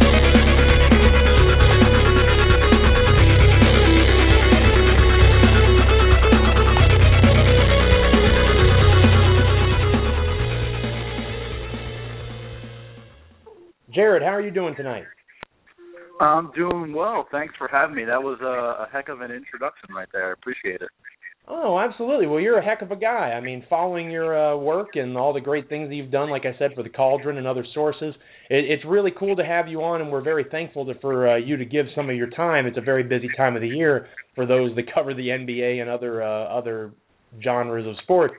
Jared, how are you doing tonight? I'm doing well. Thanks for having me. That was a heck of an introduction right there. I appreciate it. Oh, absolutely. Well, you're a heck of a guy. I mean, following your work and all the great things that you've done, like I said, for the Cauldron and other sources, it's really cool to have you on, and we're very thankful for you to give some of your time. It's a very busy time of the year for those that cover the NBA and other genres of sports.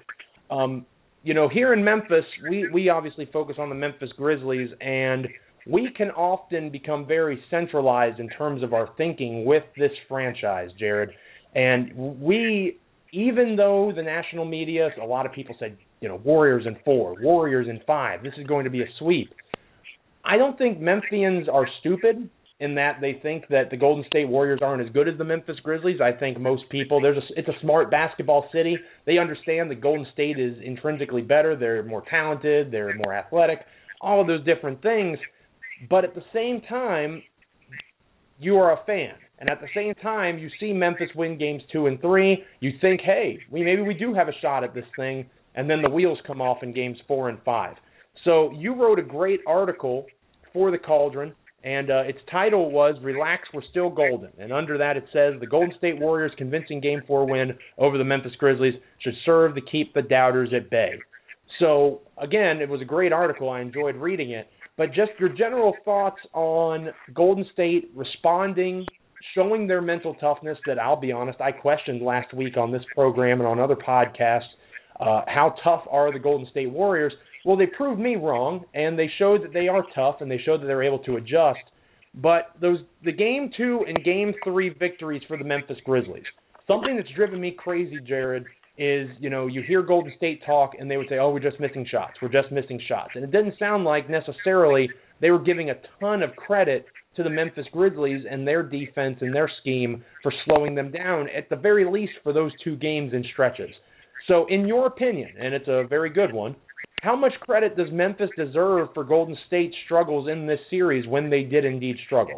Here in Memphis, we obviously focus on the Memphis Grizzlies, and we can often become very centralized in terms of our thinking with this franchise, Jared. And we, even though the national media, a lot of people said, Warriors in 4, Warriors in 5, this is going to be a sweep. I don't think Memphians are stupid in that they think that the Golden State Warriors aren't as good as the Memphis Grizzlies. I think most people, it's a smart basketball city. They understand that Golden State is intrinsically better. They're more talented. They're more athletic. All of those different things. But at the same time, you are a fan. And at the same time, you see Memphis win games 2 and 3. You think, hey, maybe we do have a shot at this thing. And then the wheels come off in games 4 and 5. So you wrote a great article for the Cauldron, and its title was Relax, We're Still Golden. And under that it says, the Golden State Warriors' convincing Game 4 win over the Memphis Grizzlies should serve to keep the doubters at bay. So, again, it was a great article. I enjoyed reading it. But just your general thoughts on Golden State responding, showing their mental toughness that, I'll be honest, I questioned last week on this program and on other podcasts. How tough are the Golden State Warriors? Well, they proved me wrong, and they showed that they are tough, and they showed that they're able to adjust. But the Game 2 and Game 3 victories for the Memphis Grizzlies, something that's driven me crazy, Jared, is, you hear Golden State talk, and they would say, we're just missing shots. We're just missing shots. And it didn't sound like necessarily they were giving a ton of credit to the Memphis Grizzlies and their defense and their scheme for slowing them down, at the very least for those 2 games in stretches. So in your opinion, and it's a very good one, how much credit does Memphis deserve for Golden State's struggles in this series when they did indeed struggle?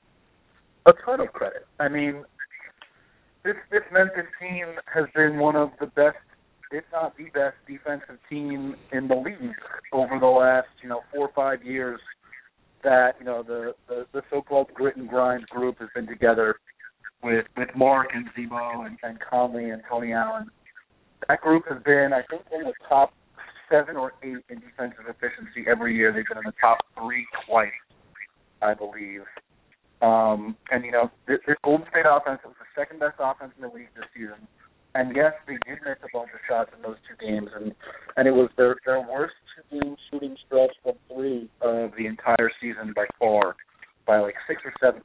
A ton of credit. I mean, this Memphis team has been one of the best, if not the best, defensive team in the league over the last, 4 or 5 years that, the so-called grit and grind group has been together with Mark and Zebo and Conley and Tony Allen. That group has been, I think, in the top 7 or 8 in defensive efficiency every year. They've been in the top 3 twice, I believe. This Golden State offense was the second best offense in the league this season. And yes, they did miss a bunch of shots in those 2 games, and it was their worst 2-game shooting stretch from 3 of the entire season by far, by like 6 or 7%.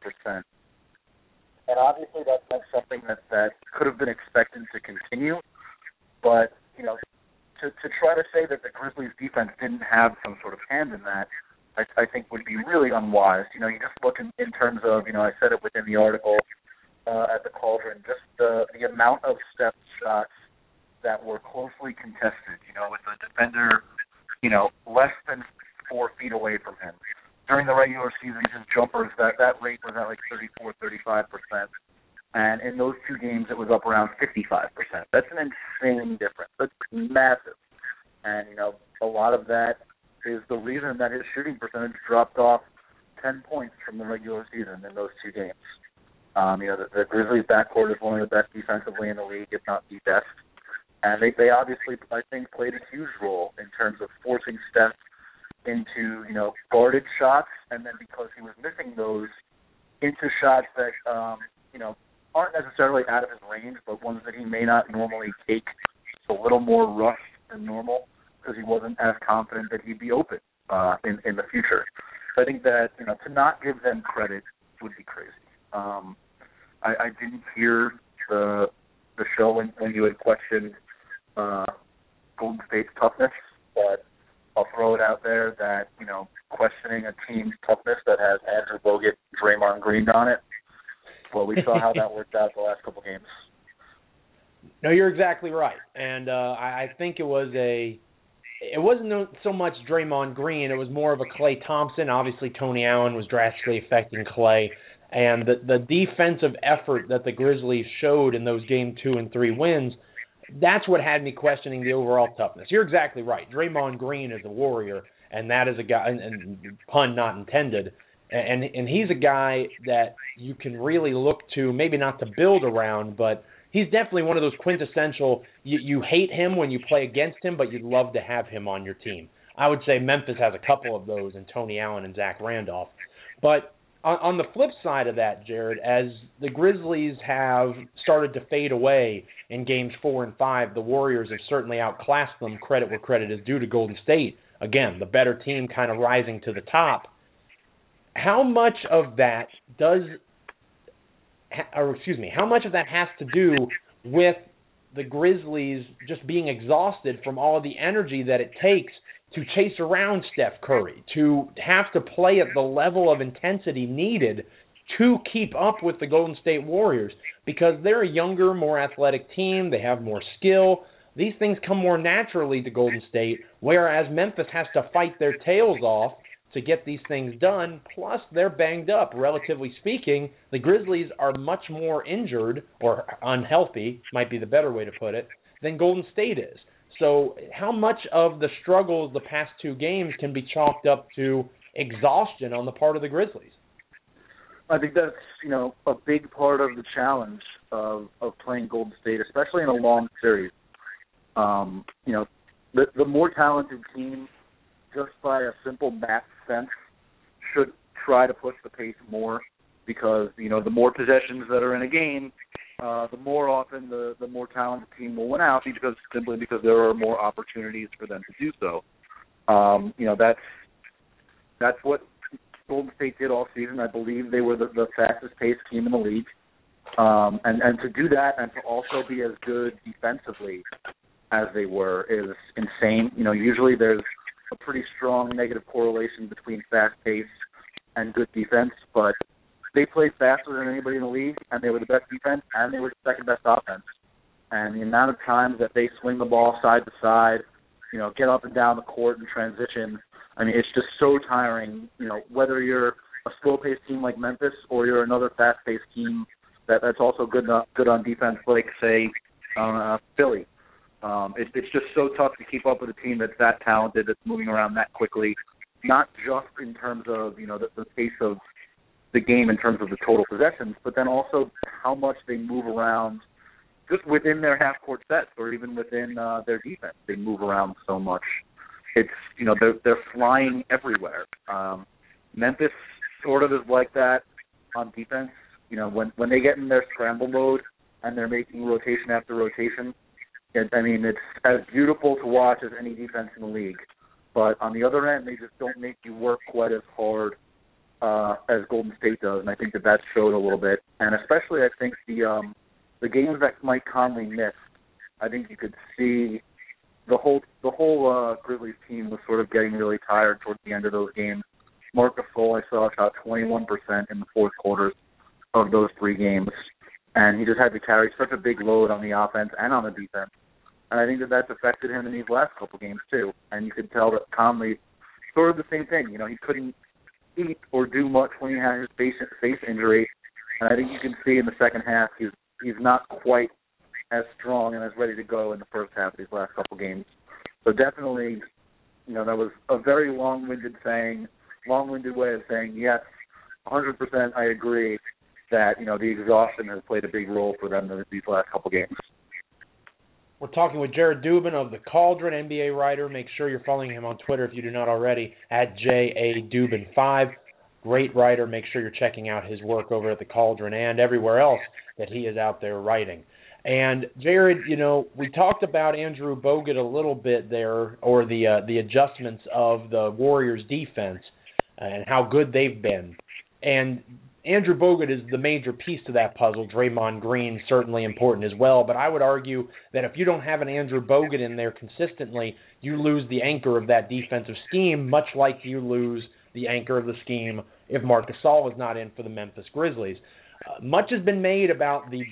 And obviously that's not something that could have been expected to continue. But, to try to say that the Grizzlies' defense didn't have some sort of hand in that, I think would be really unwise. You just look in terms of, I said it within the article at the Cauldron, just the amount of step shots that were closely contested, with the defender, less than 4 feet away from him. During the regular season, his jumpers, that rate was at like 34-35%. And in those 2 games, it was up around 55%. That's an insane difference. That's massive. And, a lot of that is the reason that his shooting percentage dropped off 10 points from the regular season in those 2 games. The Grizzlies' backcourt is one of the best defensively in the league, if not the best. And they obviously, I think, played a huge role in terms of forcing Steph into, guarded shots, and then because he was missing those, into shots that, aren't necessarily out of his range, but ones that he may not normally take, a little more rushed than normal, because he wasn't as confident that he'd be open in the future. So I think that, to not give them credit would be crazy. I didn't hear the show when you had questioned Golden State's toughness, but I'll throw it out there that, questioning a team's toughness that has Andrew Bogut, Draymond Green on it, well, we saw how that worked out the last couple games. No, you're exactly right. And I think it wasn't so much Draymond Green. It was more of a Klay Thompson. Obviously, Tony Allen was drastically affecting Klay. And the defensive effort that the Grizzlies showed in those Game 2 and 3 wins, that's what had me questioning the overall toughness. You're exactly right. Draymond Green is a warrior, and that is a guy, and pun not intended, and he's a guy that you can really look to, maybe not to build around, but he's definitely one of those quintessential, you hate him when you play against him, but you'd love to have him on your team. I would say Memphis has a couple of those in Tony Allen and Zach Randolph. But On the flip side of that, Jared, as the Grizzlies have started to fade away in games 4 and 5, the Warriors have certainly outclassed them, credit where credit is due to Golden State. Again, the better team kind of rising to the top. How much of that has to do with the Grizzlies just being exhausted from all of the energy that it takes to chase around Steph Curry, to have to play at the level of intensity needed to keep up with the Golden State Warriors? Because they're a younger, more athletic team. They have more skill. These things come more naturally to Golden State, whereas Memphis has to fight their tails off to get these things done, plus they're banged up. Relatively speaking, the Grizzlies are much more injured, or unhealthy, might be the better way to put it, than Golden State is. So how much of the struggles the past 2 games can be chalked up to exhaustion on the part of the Grizzlies? I think that's, a big part of the challenge of playing Golden State, especially in a long series. The more talented team, just by a simple math sense, should try to push the pace more because, the more possessions that are in a game, the more often the more talented team will win out simply because there are more opportunities for them to do so. That's what Golden State did all season. I believe they were the fastest-paced team in the league. And to do that and to also be as good defensively as they were is insane. Usually there's a pretty strong negative correlation between fast pace and good defense, but they played faster than anybody in the league, and they were the best defense, and they were the second best offense. And the amount of times that they swing the ball side to side, get up and down the court and transition, it's just so tiring. Whether you're a slow-paced team like Memphis or you're another fast-paced team that's also good on defense, like say Philly. It's just so tough to keep up with a team that's that talented, that's moving around that quickly, not just in terms of, the pace of the game in terms of the total possessions, but then also how much they move around just within their half-court sets or even within their defense. They move around so much. It's, they're flying everywhere. Memphis sort of is like that on defense. When they get in their scramble mode and they're making rotation after rotation, it's as beautiful to watch as any defense in the league. But on the other end, they just don't make you work quite as hard as Golden State does, and I think that showed a little bit. And especially, I think the games that Mike Conley missed, I think you could see the whole Grizzlies team was sort of getting really tired towards the end of those games. Marc Gasol, I saw, shot 21% in the fourth quarters of those 3 games, and he just had to carry such a big load on the offense and on the defense. And I think that's affected him in these last couple games too. And you could tell that Conley sort of the same thing. He couldn't eat or do much when he had his face injury. And I think you can see in the second half he's not quite as strong and as ready to go in the first half of these last couple games. So definitely, that was a very long-winded way of saying, yes, 100% I agree that, the exhaustion has played a big role for them in these last couple games. We're talking with Jared Dubin of The Cauldron, NBA writer. Make sure you're following him on Twitter if you do not already, at JADubin5. Great writer. Make sure you're checking out his work over at The Cauldron and everywhere else that he is out there writing. And, Jared, we talked about Andrew Bogut a little bit there, or the adjustments of the Warriors' defense and how good they've been. And Andrew Bogut is the major piece to that puzzle. Draymond Green certainly important as well, but I would argue that if you don't have an Andrew Bogut in there consistently, you lose the anchor of that defensive scheme, much like you lose the anchor of the scheme if Marc Gasol was not in for the Memphis Grizzlies. Much has been made about the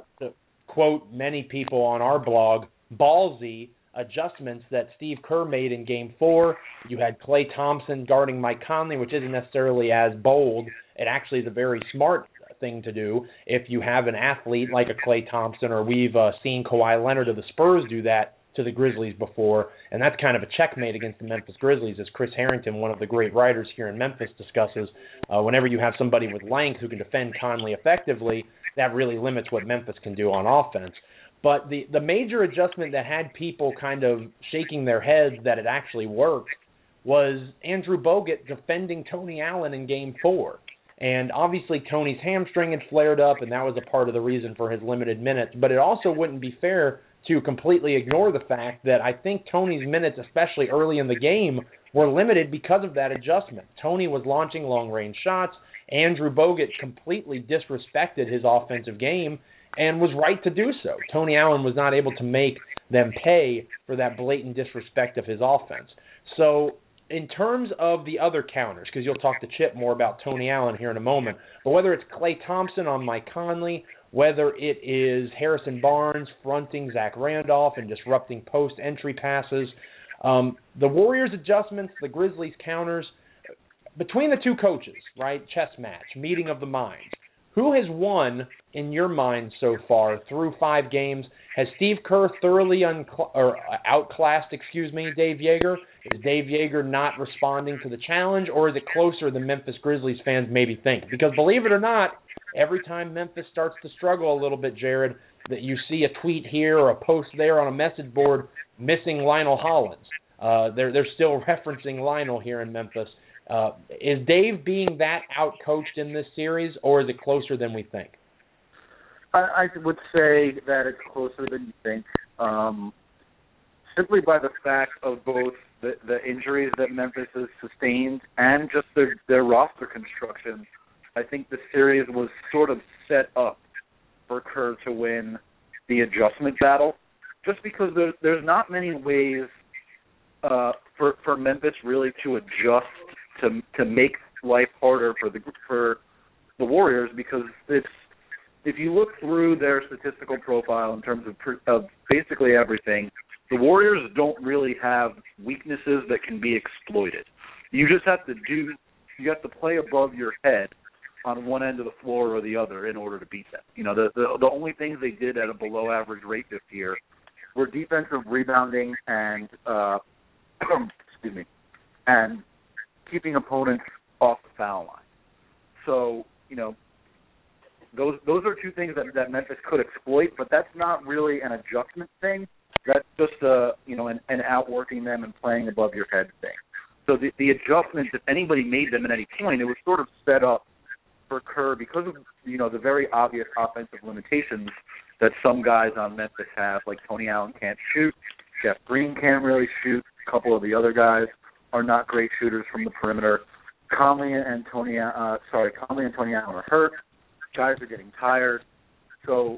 quote, many people on our blog, ballsy adjustments that Steve Kerr made in Game 4. You had Klay Thompson guarding Mike Conley, which isn't necessarily as bold. It actually is a very smart thing to do if you have an athlete like a Klay Thompson, or we've seen Kawhi Leonard of the Spurs do that to the Grizzlies before, and that's kind of a checkmate against the Memphis Grizzlies, as Chris Harrington, one of the great writers here in Memphis, discusses. Whenever you have somebody with length who can defend Conley effectively, that really limits what Memphis can do on offense. But the major adjustment that had people kind of shaking their heads that it actually worked was Andrew Bogut defending Tony Allen in Game 4. And obviously Tony's hamstring had flared up, and that was a part of the reason for his limited minutes. But it also wouldn't be fair to completely ignore the fact that I think Tony's minutes, especially early in the game, were limited because of that adjustment. Tony was launching long-range shots. Andrew Bogut completely disrespected his offensive game and was right to do so. Tony Allen was not able to make them pay for that blatant disrespect of his offense. So in terms of the other counters, because you'll talk to Chip more about Tony Allen here in a moment, but whether it's Klay Thompson on Mike Conley, whether it is Harrison Barnes fronting Zach Randolph and disrupting post-entry passes, the Warriors' adjustments, the Grizzlies' counters, between the two coaches, right, chess match, meeting of the minds, who has won in your mind so far through 5 games? Has Steve Kerr thoroughly outclassed, Dave Yeager? Is Dave Yeager not responding to the challenge, or is it closer than Memphis Grizzlies fans maybe think? Because believe it or not, every time Memphis starts to struggle a little bit, Jared, that you see a tweet here or a post there on a message board missing Lionel Hollins. They're still referencing Lionel here in Memphis. Is Dave being that outcoached in this series, or is it closer than we think? I would say that it's closer than you think, simply by the fact of both the injuries that Memphis has sustained and just their roster construction. I think the series was sort of set up for Kerr to win the adjustment battle, just because there's not many ways for Memphis really to adjust to make life harder for the Warriors, because if you look through their statistical profile in terms of basically everything, the Warriors don't really have weaknesses that can be exploited. You just have to play above your head on one end of the floor or the other in order to beat them. You know, the only things they did at a below average rate this year were defensive rebounding and excuse me, and keeping opponents off the foul line. So, you know, those are two things that Memphis could exploit, but that's not really an adjustment thing. That's just an outworking them and playing above your head thing. So the adjustments, if anybody made them at any point, it was sort of set up for Kerr because of the very obvious offensive limitations that some guys on Memphis have, like Tony Allen can't shoot, Jeff Green can't really shoot, a couple of the other guys are not great shooters from the perimeter. Conley and Tony Allen are hurt. Guys are getting tired. So,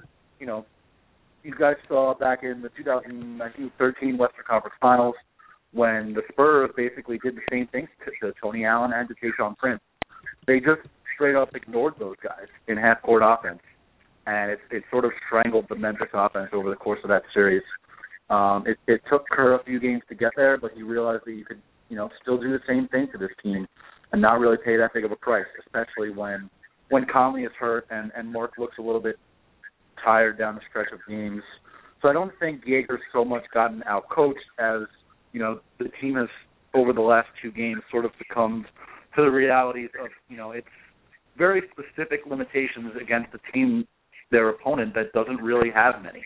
you guys saw back in the 2013 Western Conference Finals when the Spurs basically did the same thing to Tony Allen and to Tayshaun Prince. They just straight up ignored those guys in half-court offense, and it sort of strangled the Memphis offense over the course of that series. It took Kerr a few games to get there, but he realized that you could still do the same thing to this team and not really pay that big of a price, especially when Conley is hurt and Mark looks a little bit tired down the stretch of games. So I don't think Yeager's so much gotten out-coached as, the team has, over the last 2 games, sort of succumbed to the realities of, it's very specific limitations against a team, their opponent, that doesn't really have many.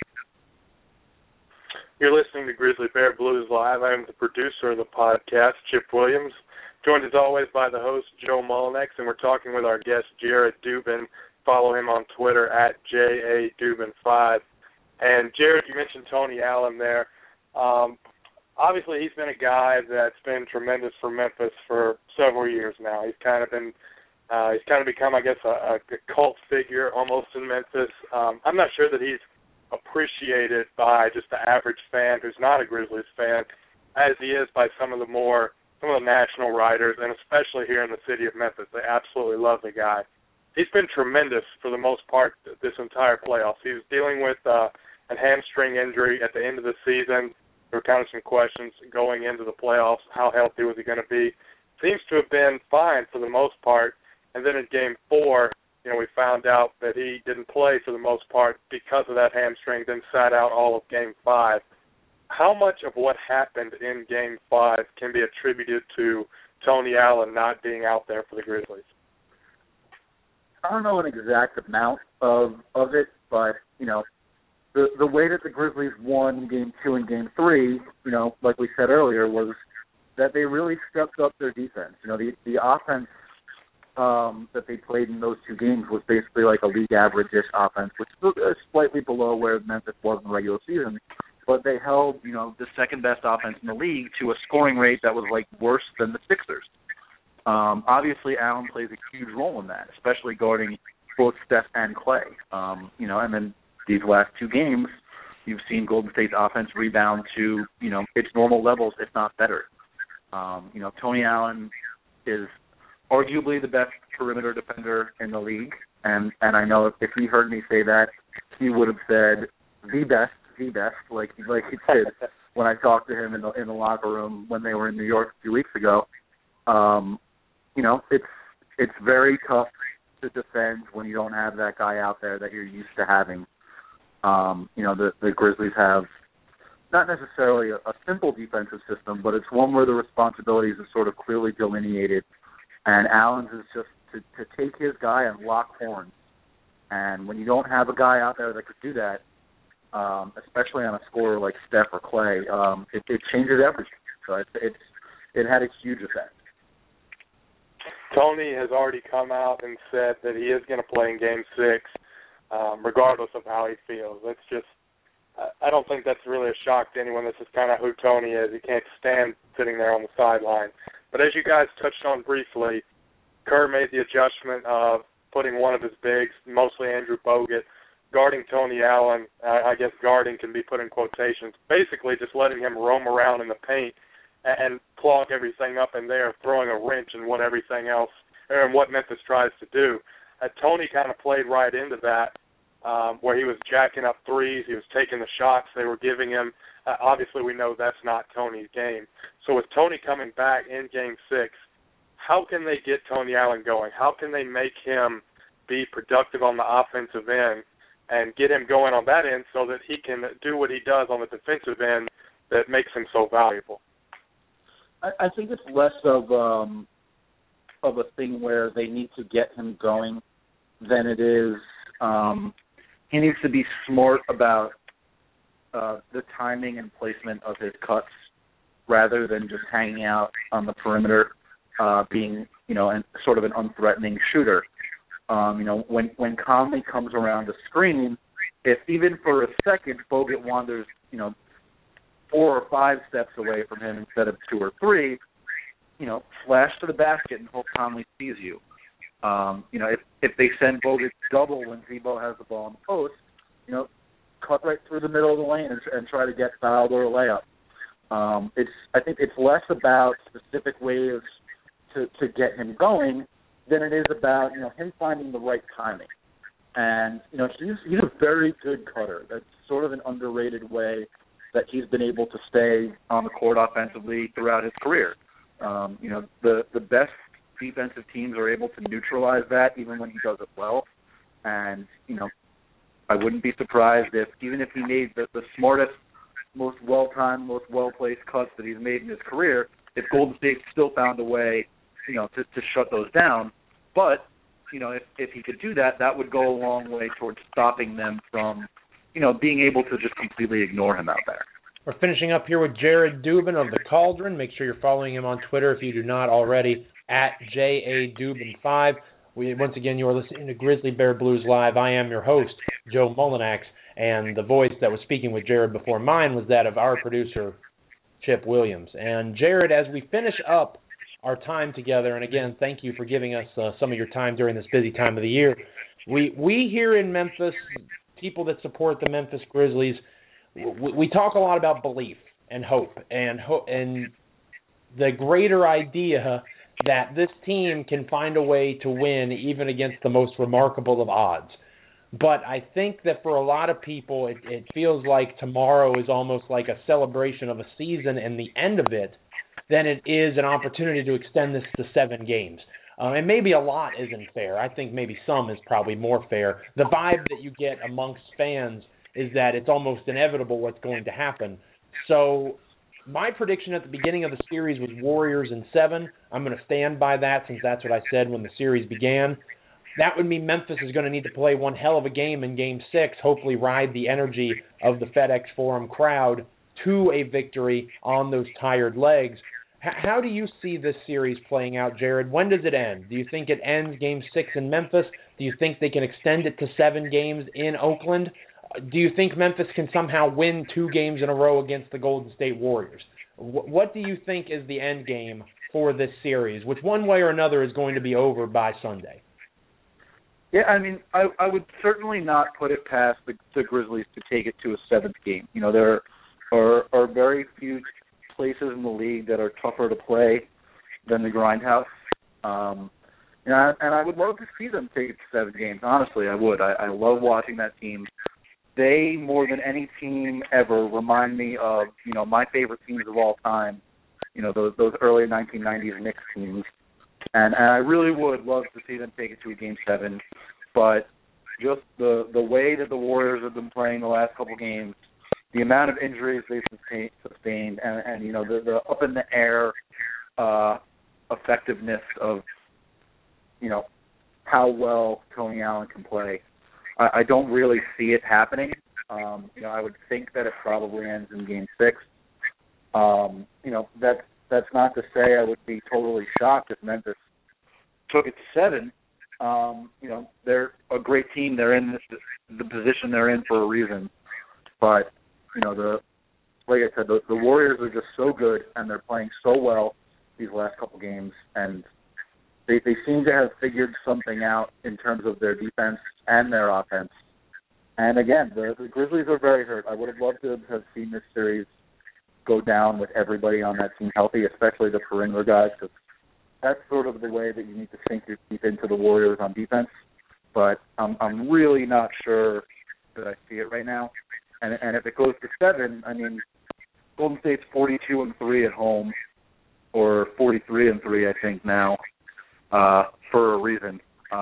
You're listening to Grizzly Bear Blues Live. I'm the producer of the podcast, Chip Williams, joined as always by the host, Joe Mullinax, and we're talking with our guest, Jared Dubin. Follow him on Twitter at JADubin5. And Jared, you mentioned Tony Allen there. Obviously, he's been a guy that's been tremendous for Memphis for several years now. He's kind of become, I guess, a cult figure almost in Memphis. I'm not sure that he's appreciated by just the average fan who's not a Grizzlies fan, as he is by some of the national writers, and especially here in the city of Memphis. They absolutely love the guy. He's been tremendous for the most part this entire playoffs. He was dealing with a hamstring injury at the end of the season. There were kind of some questions going into the playoffs. How healthy was he going to be? Seems to have been fine for the most part. And then in Game 4, we found out that he didn't play for the most part because of that hamstring, then sat out all of Game 5. How much of what happened in Game 5 can be attributed to Tony Allen not being out there for the Grizzlies? I don't know an exact amount of it, but, the way that the Grizzlies won Game 2 and Game 3, like we said earlier, was that they really stepped up their defense. The offense that they played in those two games was basically like a league average-ish offense, which is slightly below where Memphis was in the regular season. But they held, the second-best offense in the league to a scoring rate that was, like, worse than the Sixers. Obviously, Allen plays a huge role in that, especially guarding both Steph and Clay. And then these last two games, you've seen Golden State's offense rebound to, its normal levels, if not better. Tony Allen is arguably the best perimeter defender in the league, and I know if he heard me say that, he would have said the best, like he did when I talked to him in the locker room when they were in New York a few weeks ago. It's very tough to defend when you don't have that guy out there that you're used to having. The Grizzlies have not necessarily a simple defensive system, but it's one where the responsibilities are sort of clearly delineated. And Allen's is just to take his guy and lock horns. And when you don't have a guy out there that could do that, especially on a scorer like Steph or Clay, it changes everything. So it had a huge effect. Tony has already come out and said that he is going to play in Game 6, regardless of how he feels. That's just, I don't think that's really a shock to anyone. This is kind of who Tony is. He can't stand sitting there on the sideline. But as you guys touched on briefly, Kerr made the adjustment of putting one of his bigs, mostly Andrew Bogut, guarding Tony Allen. I guess guarding can be put in quotations. Basically just letting him roam around in the paint and clog everything up in there, throwing a wrench in what everything else, and what Memphis tries to do. Tony kind of played right into that, where he was jacking up threes, he was taking the shots they were giving him. Obviously, we know that's not Tony's game. So with Tony coming back in Game 6, how can they get Tony Allen going? How can they make him be productive on the offensive end and get him going on that end so that he can do what he does on the defensive end that makes him so valuable? I think it's less of a thing where they need to get him going than it is he needs to be smart about the timing and placement of his cuts rather than just hanging out on the perimeter, being, sort of an unthreatening shooter. When Conley comes around the screen, if even for a second Bogut wanders, 4 or 5 steps away from him instead of 2 or 3, flash to the basket and hope Conley sees you. If they send Bogut double when Z-Bo has the ball in the post, cut right through the middle of the lane and try to get fouled or a layup. I think it's less about specific ways to get him going than it is about him finding the right timing. And he's a very good cutter. That's sort of an underrated way that he's been able to stay on the court offensively throughout his career. The best defensive teams are able to neutralize that even when he does it well. And, I wouldn't be surprised even if he made the smartest, most well-timed, most well-placed cuts that he's made in his career, if Golden State still found a way, to shut those down. But, if he could do that, that would go a long way towards stopping them from, being able to just completely ignore him out there. We're finishing up here with Jared Dubin of The Cauldron. Make sure you're following him on Twitter if you do not already, at JADubin5. Once again, you are listening to Grizzly Bear Blues Live. I am your host, Joe Mullinax, and the voice that was speaking with Jared before mine was that of our producer, Chip Williams. And Jared, as we finish up our time together, and again, thank you for giving us some of your time during this busy time of the year, we here in Memphis, people that support the Memphis Grizzlies, we talk a lot about belief and hope and the greater idea that this team can find a way to win even against the most remarkable of odds. But I think that for a lot of people, it feels like tomorrow is almost like a celebration of a season and the end of it than it is an opportunity to extend this to 7 games. And maybe a lot isn't fair. I think maybe some is probably more fair. The vibe that you get amongst fans is that it's almost inevitable what's going to happen. So my prediction at the beginning of the series was Warriors in 7. I'm going to stand by that since that's what I said when the series began. That would mean Memphis is going to need to play one hell of a game in Game 6, hopefully ride the energy of the FedEx Forum crowd to a victory on those tired legs. How do you see this series playing out, Jared? When does it end? Do you think it ends Game 6 in Memphis? Do you think they can extend it to 7 games in Oakland? Do you think Memphis can somehow win 2 games in a row against the Golden State Warriors? What do you think is the end game for this series, which one way or another is going to be over by Sunday? Yeah, I mean, I would certainly not put it past the Grizzlies to take it to a 7th game. You know, there are very few places in the league that are tougher to play than the Grindhouse. You know, and I would love to see them take it to 7 games. Honestly, I would. I love watching that team. They, more than any team ever, remind me of, you know, my favorite teams of all time, you know, those early 1990s Knicks teams. And I really would love to see them take it to a Game 7. But just the way that the Warriors have been playing the last couple games, the amount of injuries they've sustained, and you know, the up-in-the-air effectiveness of, you know, how well Tony Allen can play, I don't really see it happening. You know, I would think that it probably ends in Game 6. You know, that's not to say I would be totally shocked if Memphis took it to 7. You know, they're a great team. They're in the position they're in for a reason. But, you know, like I said, the Warriors are just so good, and they're playing so well these last couple games, and they seem to have figured something out in terms of their defense and their offense. And again, the Grizzlies are very hurt. I would have loved to have seen this series go down with everybody on that team healthy, especially the perimeter guys, because that's sort of the way that you need to sink your teeth into the Warriors on defense. But I'm really not sure that I see it right now. And if it goes to 7, I mean, Golden State's 42-3 at home, or 43-3, I think now, for a reason.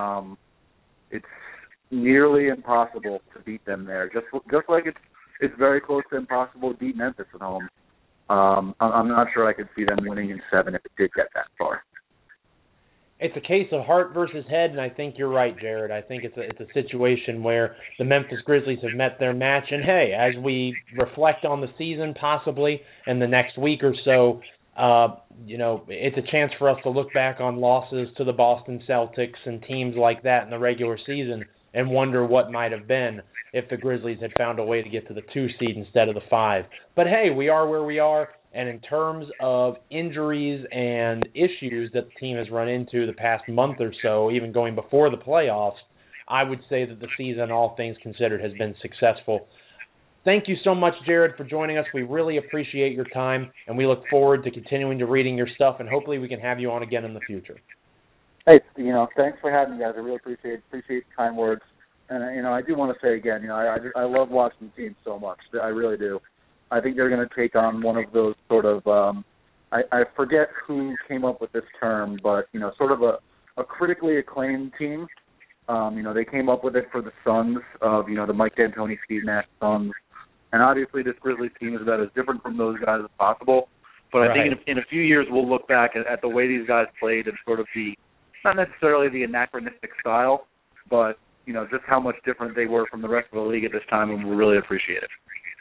It's nearly impossible to beat them there. Just like it's very close to impossible to beat Memphis at home. I'm not sure I could see them winning in 7 if it did get that far. It's a case of heart versus head, and I think you're right, Jared. I think it's a situation where the Memphis Grizzlies have met their match, and hey, as we reflect on the season possibly in the next week or so, you know, it's a chance for us to look back on losses to the Boston Celtics and teams like that in the regular season and wonder what might have been if the Grizzlies had found a way to get to the 2 seed instead of the 5. But hey, we are where we are, and in terms of injuries and issues that the team has run into the past month or so, even going before the playoffs, I would say that the season, all things considered, has been successful. Thank you so much, Jared, for joining us. We really appreciate your time, and we look forward to continuing to reading your stuff, and hopefully we can have you on again in the future. Hey, you know, thanks for having me, guys. I really appreciate the kind words. And, you know, I do want to say again, you know, I love watching the team so much. I really do. I think they're going to take on one of those sort of, I forget who came up with this term, but, you know, sort of a critically acclaimed team. You know, they came up with it for the Suns of, you know, the Mike D'Antoni, Steve Nash Suns. And obviously this Grizzlies team is about as different from those guys as possible. But right. I think in a few years we'll look back at the way these guys played and sort of not necessarily the anachronistic style, but, you know, just how much different they were from the rest of the league at this time, and we'll really appreciate it.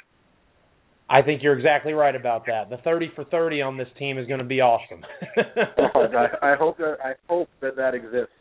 I think you're exactly right about that. The 30 for 30 on this team is going to be awesome. I hope that exists.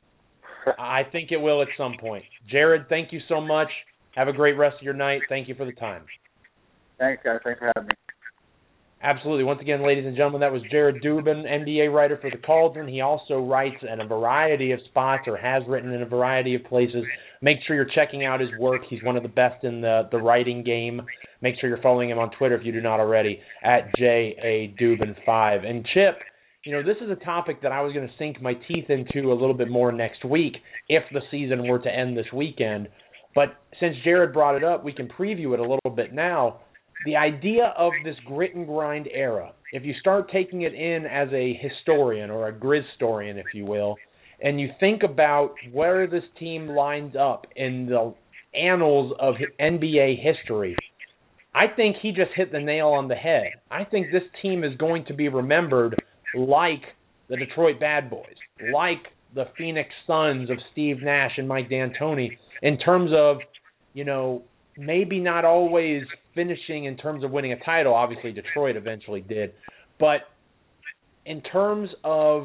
I think it will at some point. Jared, thank you so much. Have a great rest of your night. Thank you for the time. Thanks, guys. Thanks for having me. Absolutely. Once again, ladies and gentlemen, that was Jared Dubin, NBA writer for The Cauldron. He also writes in a variety of spots, or has written in a variety of places. Make sure you're checking out his work. He's one of the best in the writing game. Make sure you're following him on Twitter if you do not already, at JADubin5. And Chip, you know, this is a topic that I was going to sink my teeth into a little bit more next week if the season were to end this weekend. But since Jared brought it up, we can preview it a little bit now. The idea of this grit and grind era, if you start taking it in as a historian or a Grizzstorian, if you will, and you think about where this team lines up in the annals of NBA history, I think he just hit the nail on the head. I think this team is going to be remembered like the Detroit Bad Boys, like the Phoenix Suns of Steve Nash and Mike D'Antoni, in terms of, you know, maybe not always finishing in terms of winning a title. Obviously, Detroit eventually did. But in terms of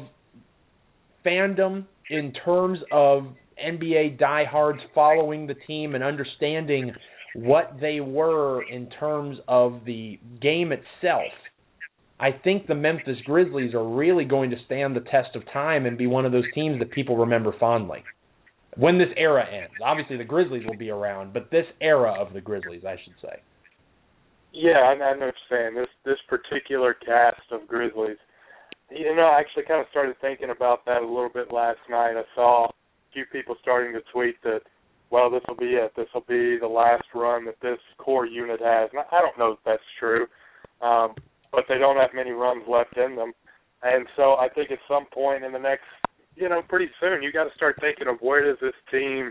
fandom, in terms of NBA diehards following the team and understanding what they were in terms of the game itself, I think the Memphis Grizzlies are really going to stand the test of time and be one of those teams that people remember fondly when this era ends. Obviously, the Grizzlies will be around, but this era of the Grizzlies, I should say. Yeah, I know what you're saying. This particular cast of Grizzlies, I actually kind of started thinking about that a little bit last night. I saw a few people starting to tweet that, well, this will be it. This will be the last run that this core unit has. And I don't know if that's true, but they don't have many runs left in them. And so I think at some point in the next, pretty soon, you got to start thinking of where does this team,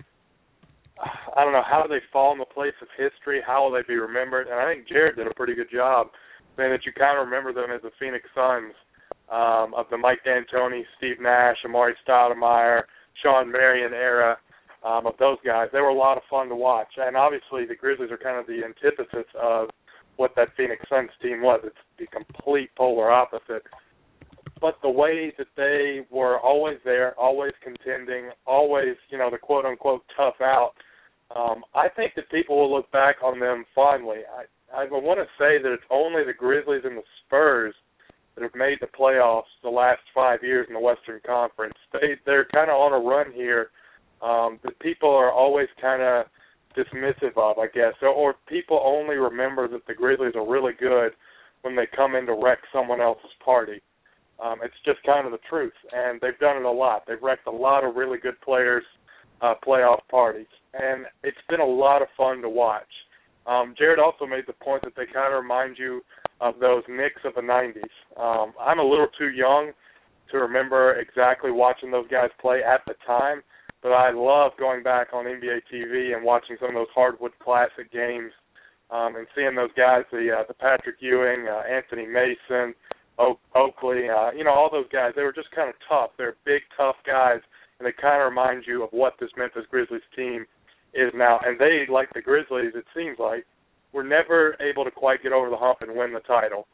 I don't know, how do they fall in the place of history? How will they be remembered? And I think Jared did a pretty good job saying that you kind of remember them as the Phoenix Suns of the Mike D'Antoni, Steve Nash, Amari Stoudemire, Sean Marion era of those guys. They were a lot of fun to watch. And obviously the Grizzlies are kind of the antithesis of what that Phoenix Suns team was. It's the complete polar opposite. But the way that they were always there, always contending, always, the quote-unquote tough out, I think that people will look back on them fondly. I want to say that it's only the Grizzlies and the Spurs that have made the playoffs the last 5 years in the Western Conference. They're kind of on a run here that people are always kind of dismissive of, I guess. Or people only remember that the Grizzlies are really good when they come in to wreck someone else's party. It's just kind of the truth, and they've done it a lot. They've wrecked a lot of really good players' playoff parties, and it's been a lot of fun to watch. Jared also made the point that they kind of remind you of those Knicks of the 90s. I'm a little too young to remember exactly watching those guys play at the time, but I love going back on NBA TV and watching some of those hardwood classic games and seeing those guys, the Patrick Ewing, Anthony Mason, Oakley, all those guys. They were just kind of tough. They're big, tough guys, and they kind of remind you of what this Memphis Grizzlies team is now. And they, like the Grizzlies, it seems like, were never able to quite get over the hump and win the title.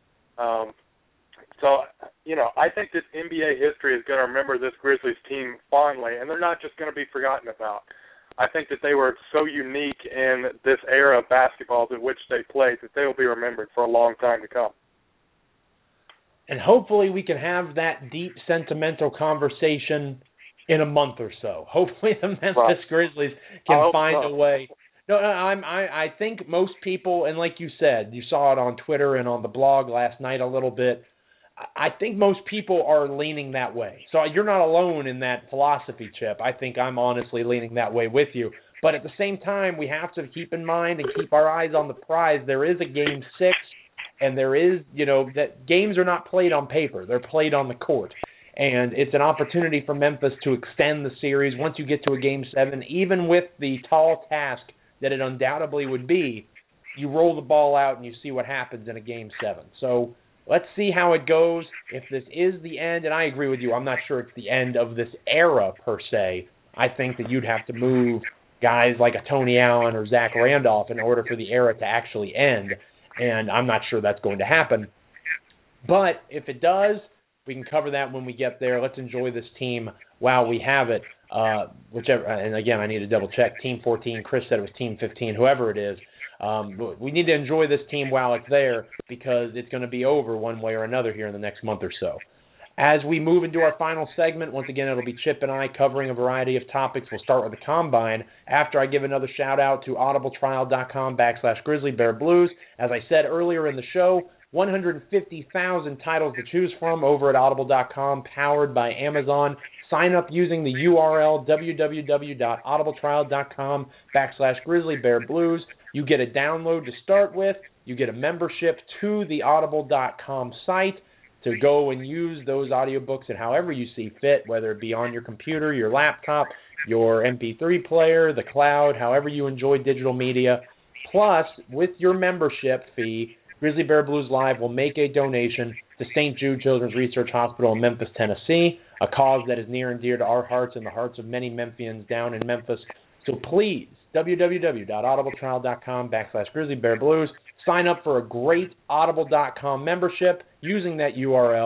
I think that NBA history is going to remember this Grizzlies team fondly, and they're not just going to be forgotten about. I think that they were so unique in this era of basketball in which they played that they will be remembered for a long time to come. And hopefully we can have that deep, sentimental conversation in a month or so. Hopefully the Memphis Grizzlies can find a way. I think most people, and like you said, you saw it on Twitter and on the blog last night a little bit, I think most people are leaning that way. So you're not alone in that philosophy, Chip. I think I'm honestly leaning that way with you. But at the same time, we have to keep in mind and keep our eyes on the prize. There is a Game 6, and there is, that games are not played on paper. They're played on the court. And it's an opportunity for Memphis to extend the series once you get to a Game 7, even with the tall task that it undoubtedly would be. You roll the ball out and you see what happens in a Game 7. So let's see how it goes. If this is the end, and I agree with you, I'm not sure it's the end of this era per se. I think that you'd have to move guys like a Tony Allen or Zach Randolph in order for the era to actually end, and I'm not sure that's going to happen. But if it does, we can cover that when we get there. Let's enjoy this team while we have it. Whichever, and again, I need to double check. Team 14. Chris said it was Team 15. Whoever it is, we need to enjoy this team while it's there because it's going to be over one way or another here in the next month or so. As we move into our final segment, once again, it'll be Chip and I covering a variety of topics. We'll start with the Combine after I give another shout-out to audibletrial.com/GrizzlyBearBlues. As I said earlier in the show, 150,000 titles to choose from over at audible.com, powered by Amazon. Sign up using the URL www.audibletrial.com/GrizzlyBearBlues. You get a download to start with. You get a membership to the audible.com site to go and use those audiobooks and however you see fit, whether it be on your computer, your laptop, your MP3 player, the cloud, however you enjoy digital media. Plus, with your membership fee, Grizzly Bear Blues Live will make a donation to St. Jude Children's Research Hospital in Memphis, Tennessee, a cause that is near and dear to our hearts and the hearts of many Memphians down in Memphis. So please, www.audibletrial.com/GrizzlyBearBlues. Sign up for a great audible.com membership using that URL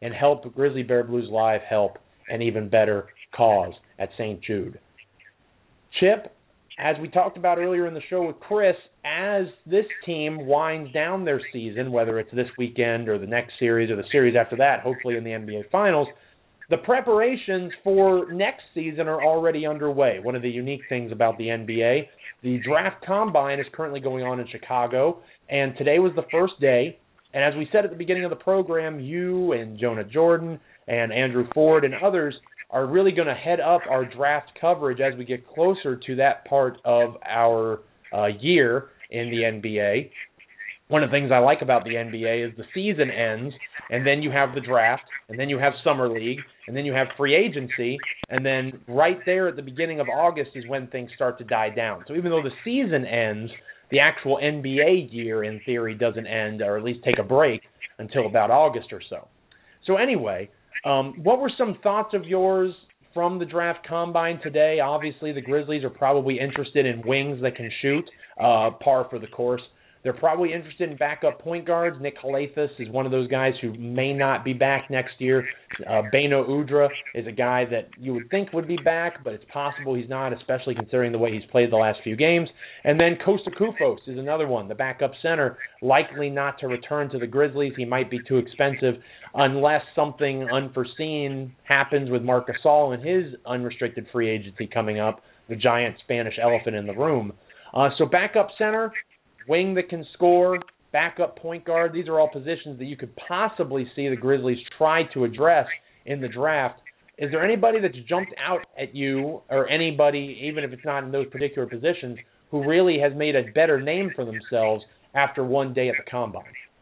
and help Grizzly Bear Blues Live help an even better cause at St. Jude. Chip, as we talked about earlier in the show with Chris, as this team winds down their season, whether it's this weekend or the next series or the series after that, hopefully in the NBA Finals, the preparations for next season are already underway. One of the unique things about the NBA, the draft combine is currently going on in Chicago, and today was the first day. And as we said at the beginning of the program, you and Jonah Jordan and Andrew Ford and others are really going to head up our draft coverage as we get closer to that part of our year in the NBA. One of the things I like about the NBA is the season ends, and then you have the draft, and then you have Summer League, and then you have free agency, and then right there at the beginning of August is when things start to die down. So even though the season ends, the actual NBA year, in theory, doesn't end, or at least take a break, until about August or so. So anyway, what were some thoughts of yours from the draft combine today? Obviously, the Grizzlies are probably interested in wings that can shoot, par for the course. They're probably interested in backup point guards. Nick Halathis is one of those guys who may not be back next year. Beno Udrih is a guy that you would think would be back, but it's possible he's not, especially considering the way he's played the last few games. And then Kosta Koufos is another one, the backup center, likely not to return to the Grizzlies. He might be too expensive unless something unforeseen happens with Marc Gasol and his unrestricted free agency coming up, the giant Spanish elephant in the room. So backup center, wing that can score, backup point guard, these are all positions that you could possibly see the Grizzlies try to address in the draft. Is there anybody that's jumped out at you, or anybody, even if it's not in those particular positions, who really has made a better name for themselves after one day at the Combine?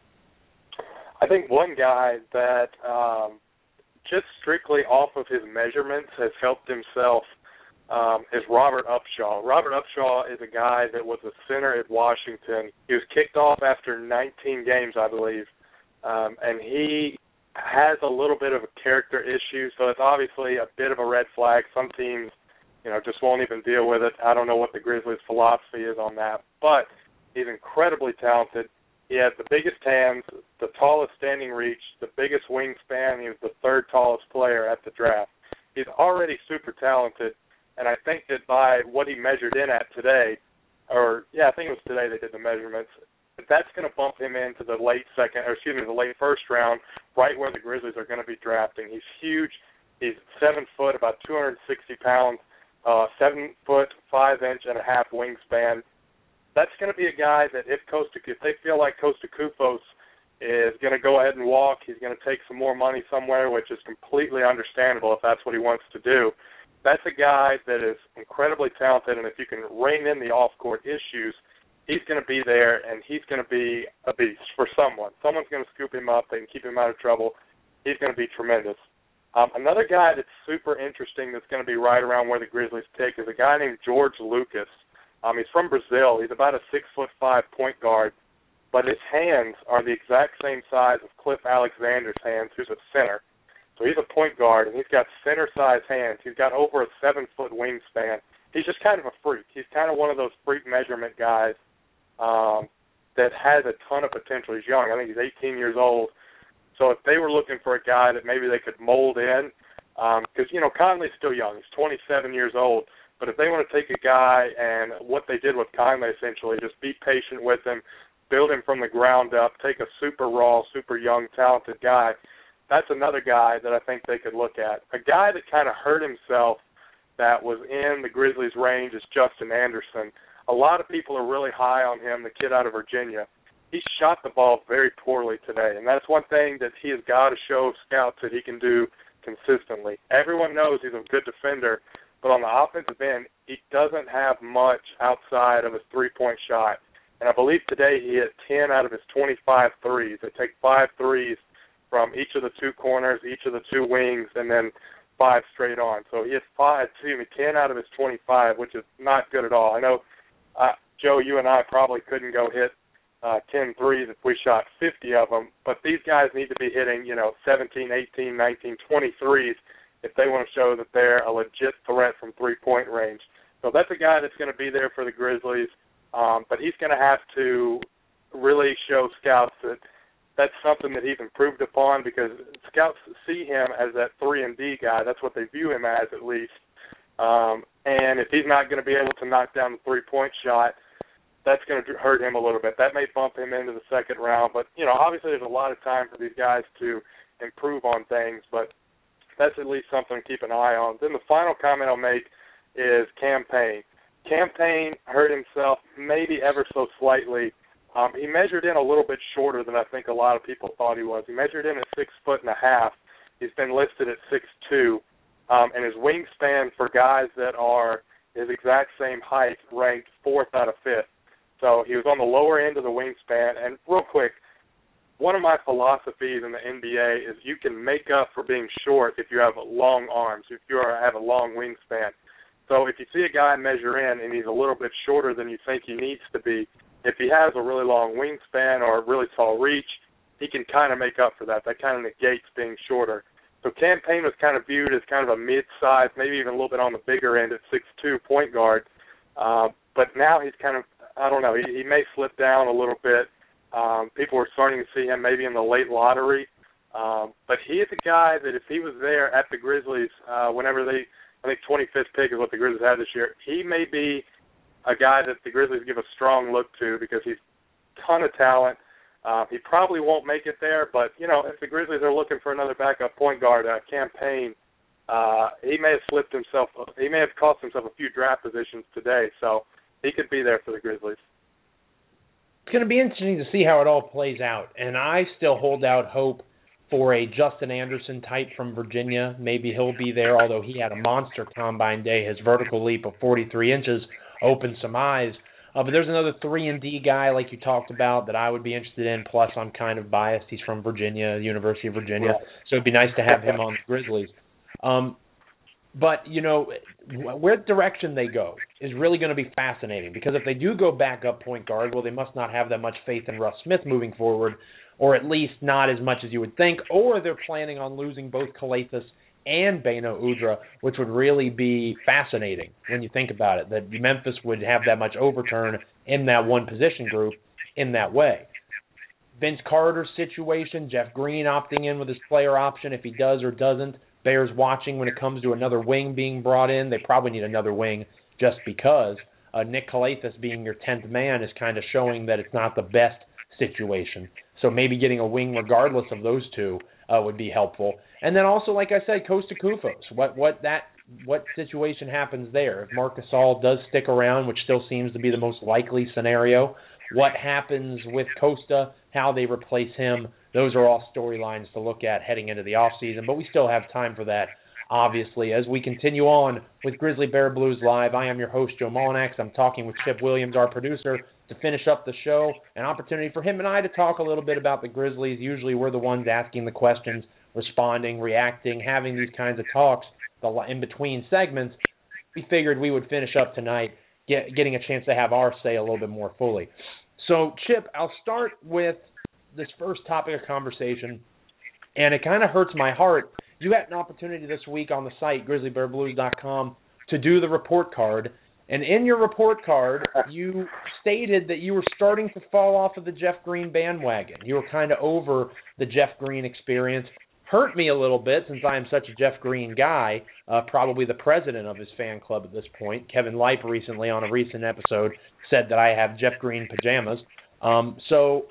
I think one guy that just strictly off of his measurements has helped himself is Robert Upshaw. Robert Upshaw is a guy that was a center at Washington. He was kicked off after 19 games, I believe, and he has a little bit of a character issue, so it's obviously a bit of a red flag. Some teams, just won't even deal with it. I don't know what the Grizzlies' philosophy is on that, but he's incredibly talented. He has the biggest hands, the tallest standing reach, the biggest wingspan. He was the third tallest player at the draft. He's already super talented. And I think that by what he measured in at today, I think it was today they did the measurements, that's going to bump him into the late first round, right where the Grizzlies are going to be drafting. He's huge. He's 7 foot, about 260 pounds, 7 foot, 5 inch and a half wingspan. That's going to be a guy that if they feel like Kosta Koufos is going to go ahead and walk, he's going to take some more money somewhere, which is completely understandable if that's what he wants to do. That's a guy that is incredibly talented, and if you can rein in the off-court issues, he's going to be there, and he's going to be a beast for someone. Someone's going to scoop him up. They can keep him out of trouble. He's going to be tremendous. Another guy that's super interesting that's going to be right around where the Grizzlies pick is a guy named George Lucas. He's from Brazil. He's about a 6'5" point guard, but his hands are the exact same size as Cliff Alexander's hands, who's a center. So he's a point guard, and he's got center-sized hands. He's got over a 7-foot wingspan. He's just kind of a freak. He's kind of one of those freak measurement guys that has a ton of potential. He's young. I think he's 18 years old. So if they were looking for a guy that maybe they could mold in, because, Conley's still young. He's 27 years old. But if they want to take a guy and what they did with Conley, essentially, just be patient with him, build him from the ground up, take a super raw, super young, talented guy, that's another guy that I think they could look at. A guy that kind of hurt himself that was in the Grizzlies' range is Justin Anderson. A lot of people are really high on him, the kid out of Virginia. He shot the ball very poorly today, and that's one thing that he has got to show scouts that he can do consistently. Everyone knows he's a good defender, but on the offensive end, he doesn't have much outside of his three-point shot. And I believe today he hit 10 out of his 25 threes. They take 5 threes from each of the 2 corners, each of the 2 wings, and then 5 straight on. So he has 10 out of his 25, which is not good at all. I know, Joe, you and I probably couldn't go hit 10 threes if we shot 50 of them, but these guys need to be hitting, 17, 18, 19, 20 threes if they want to show that they're a legit threat from three-point range. So that's a guy that's going to be there for the Grizzlies, but he's going to have to really show scouts that that's something that he's improved upon because scouts see him as that 3-and-D guy. That's what they view him as, at least. And if he's not going to be able to knock down the three-point shot, that's going to hurt him a little bit. That may bump him into the second round. But, obviously there's a lot of time for these guys to improve on things, but that's at least something to keep an eye on. Then the final comment I'll make is Cam Payne. Cam Payne hurt himself maybe ever so slightly. He measured in a little bit shorter than I think a lot of people thought he was. He measured in at 6'1". He's been listed at 6'2", and his wingspan for guys that are his exact same height ranked 4th out of 5th. So he was on the lower end of the wingspan. And real quick, one of my philosophies in the NBA is you can make up for being short if you have long arms, if you have a long wingspan. So if you see a guy measure in and he's a little bit shorter than you think he needs to be, if he has a really long wingspan or a really tall reach, he can kind of make up for that. That kind of negates being shorter. So Cam Payne was kind of viewed as kind of a mid-size, maybe even a little bit on the bigger end at 6'2" point guard. But now he's kind of, I don't know, he may slip down a little bit. People are starting to see him maybe in the late lottery. But he is a guy that if he was there at the Grizzlies, whenever I think 25th pick is what the Grizzlies had this year, he may be a guy that the Grizzlies give a strong look to because he's a ton of talent. He probably won't make it there, but, if the Grizzlies are looking for another backup point guard, Cam Payne, he may have cost himself a few draft positions today, so he could be there for the Grizzlies. It's going to be interesting to see how it all plays out, and I still hold out hope for a Justin Anderson type from Virginia. Maybe he'll be there, although he had a monster combine day. His vertical leap of 43 inches opened some eyes. But there's another 3-and-D guy like you talked about that I would be interested in, plus I'm kind of biased. He's from Virginia, University of Virginia, so it'd be nice to have him on the Grizzlies. But, where direction they go is really going to be fascinating because if they do go back up point guard, well, they must not have that much faith in Russ Smith moving forward, or at least not as much as you would think, or they're planning on losing both Calathes and Beno Udrih, which would really be fascinating when you think about it, that Memphis would have that much overturn in that one position group in that way. Vince Carter's situation, Jeff Green opting in with his player option if he does or doesn't, Bears watching when it comes to another wing being brought in. They probably need another wing just because. Nick Calathes being your 10th man is kind of showing that it's not the best situation. So maybe getting a wing regardless of those two would be helpful. And then also, like I said, Kosta Koufos. What situation happens there? If Marc Gasol does stick around, which still seems to be the most likely scenario, what happens with Kosta, how they replace him, those are all storylines to look at heading into the offseason. But we still have time for that, obviously. As we continue on with Grizzly Bear Blues Live, I am your host, Joe Mullinax. I'm talking with Chip Williams, our producer, to finish up the show. An opportunity for him and I to talk a little bit about the Grizzlies. Usually we're the ones asking the questions, responding, reacting, having these kinds of talks in between segments. We figured we would finish up tonight getting a chance to have our say a little bit more fully. So, Chip, I'll start with this first topic of conversation, and it kind of hurts my heart. You had an opportunity this week on the site, grizzlybearblues.com, to do the report card, and in your report card, you stated that you were starting to fall off of the Jeff Green bandwagon. You were kind of over the Jeff Green experience. Hurt me a little bit since I am such a Jeff Green guy, probably the president of his fan club at this point. Kevin Lipe recently on a recent episode said that I have Jeff Green pajamas. So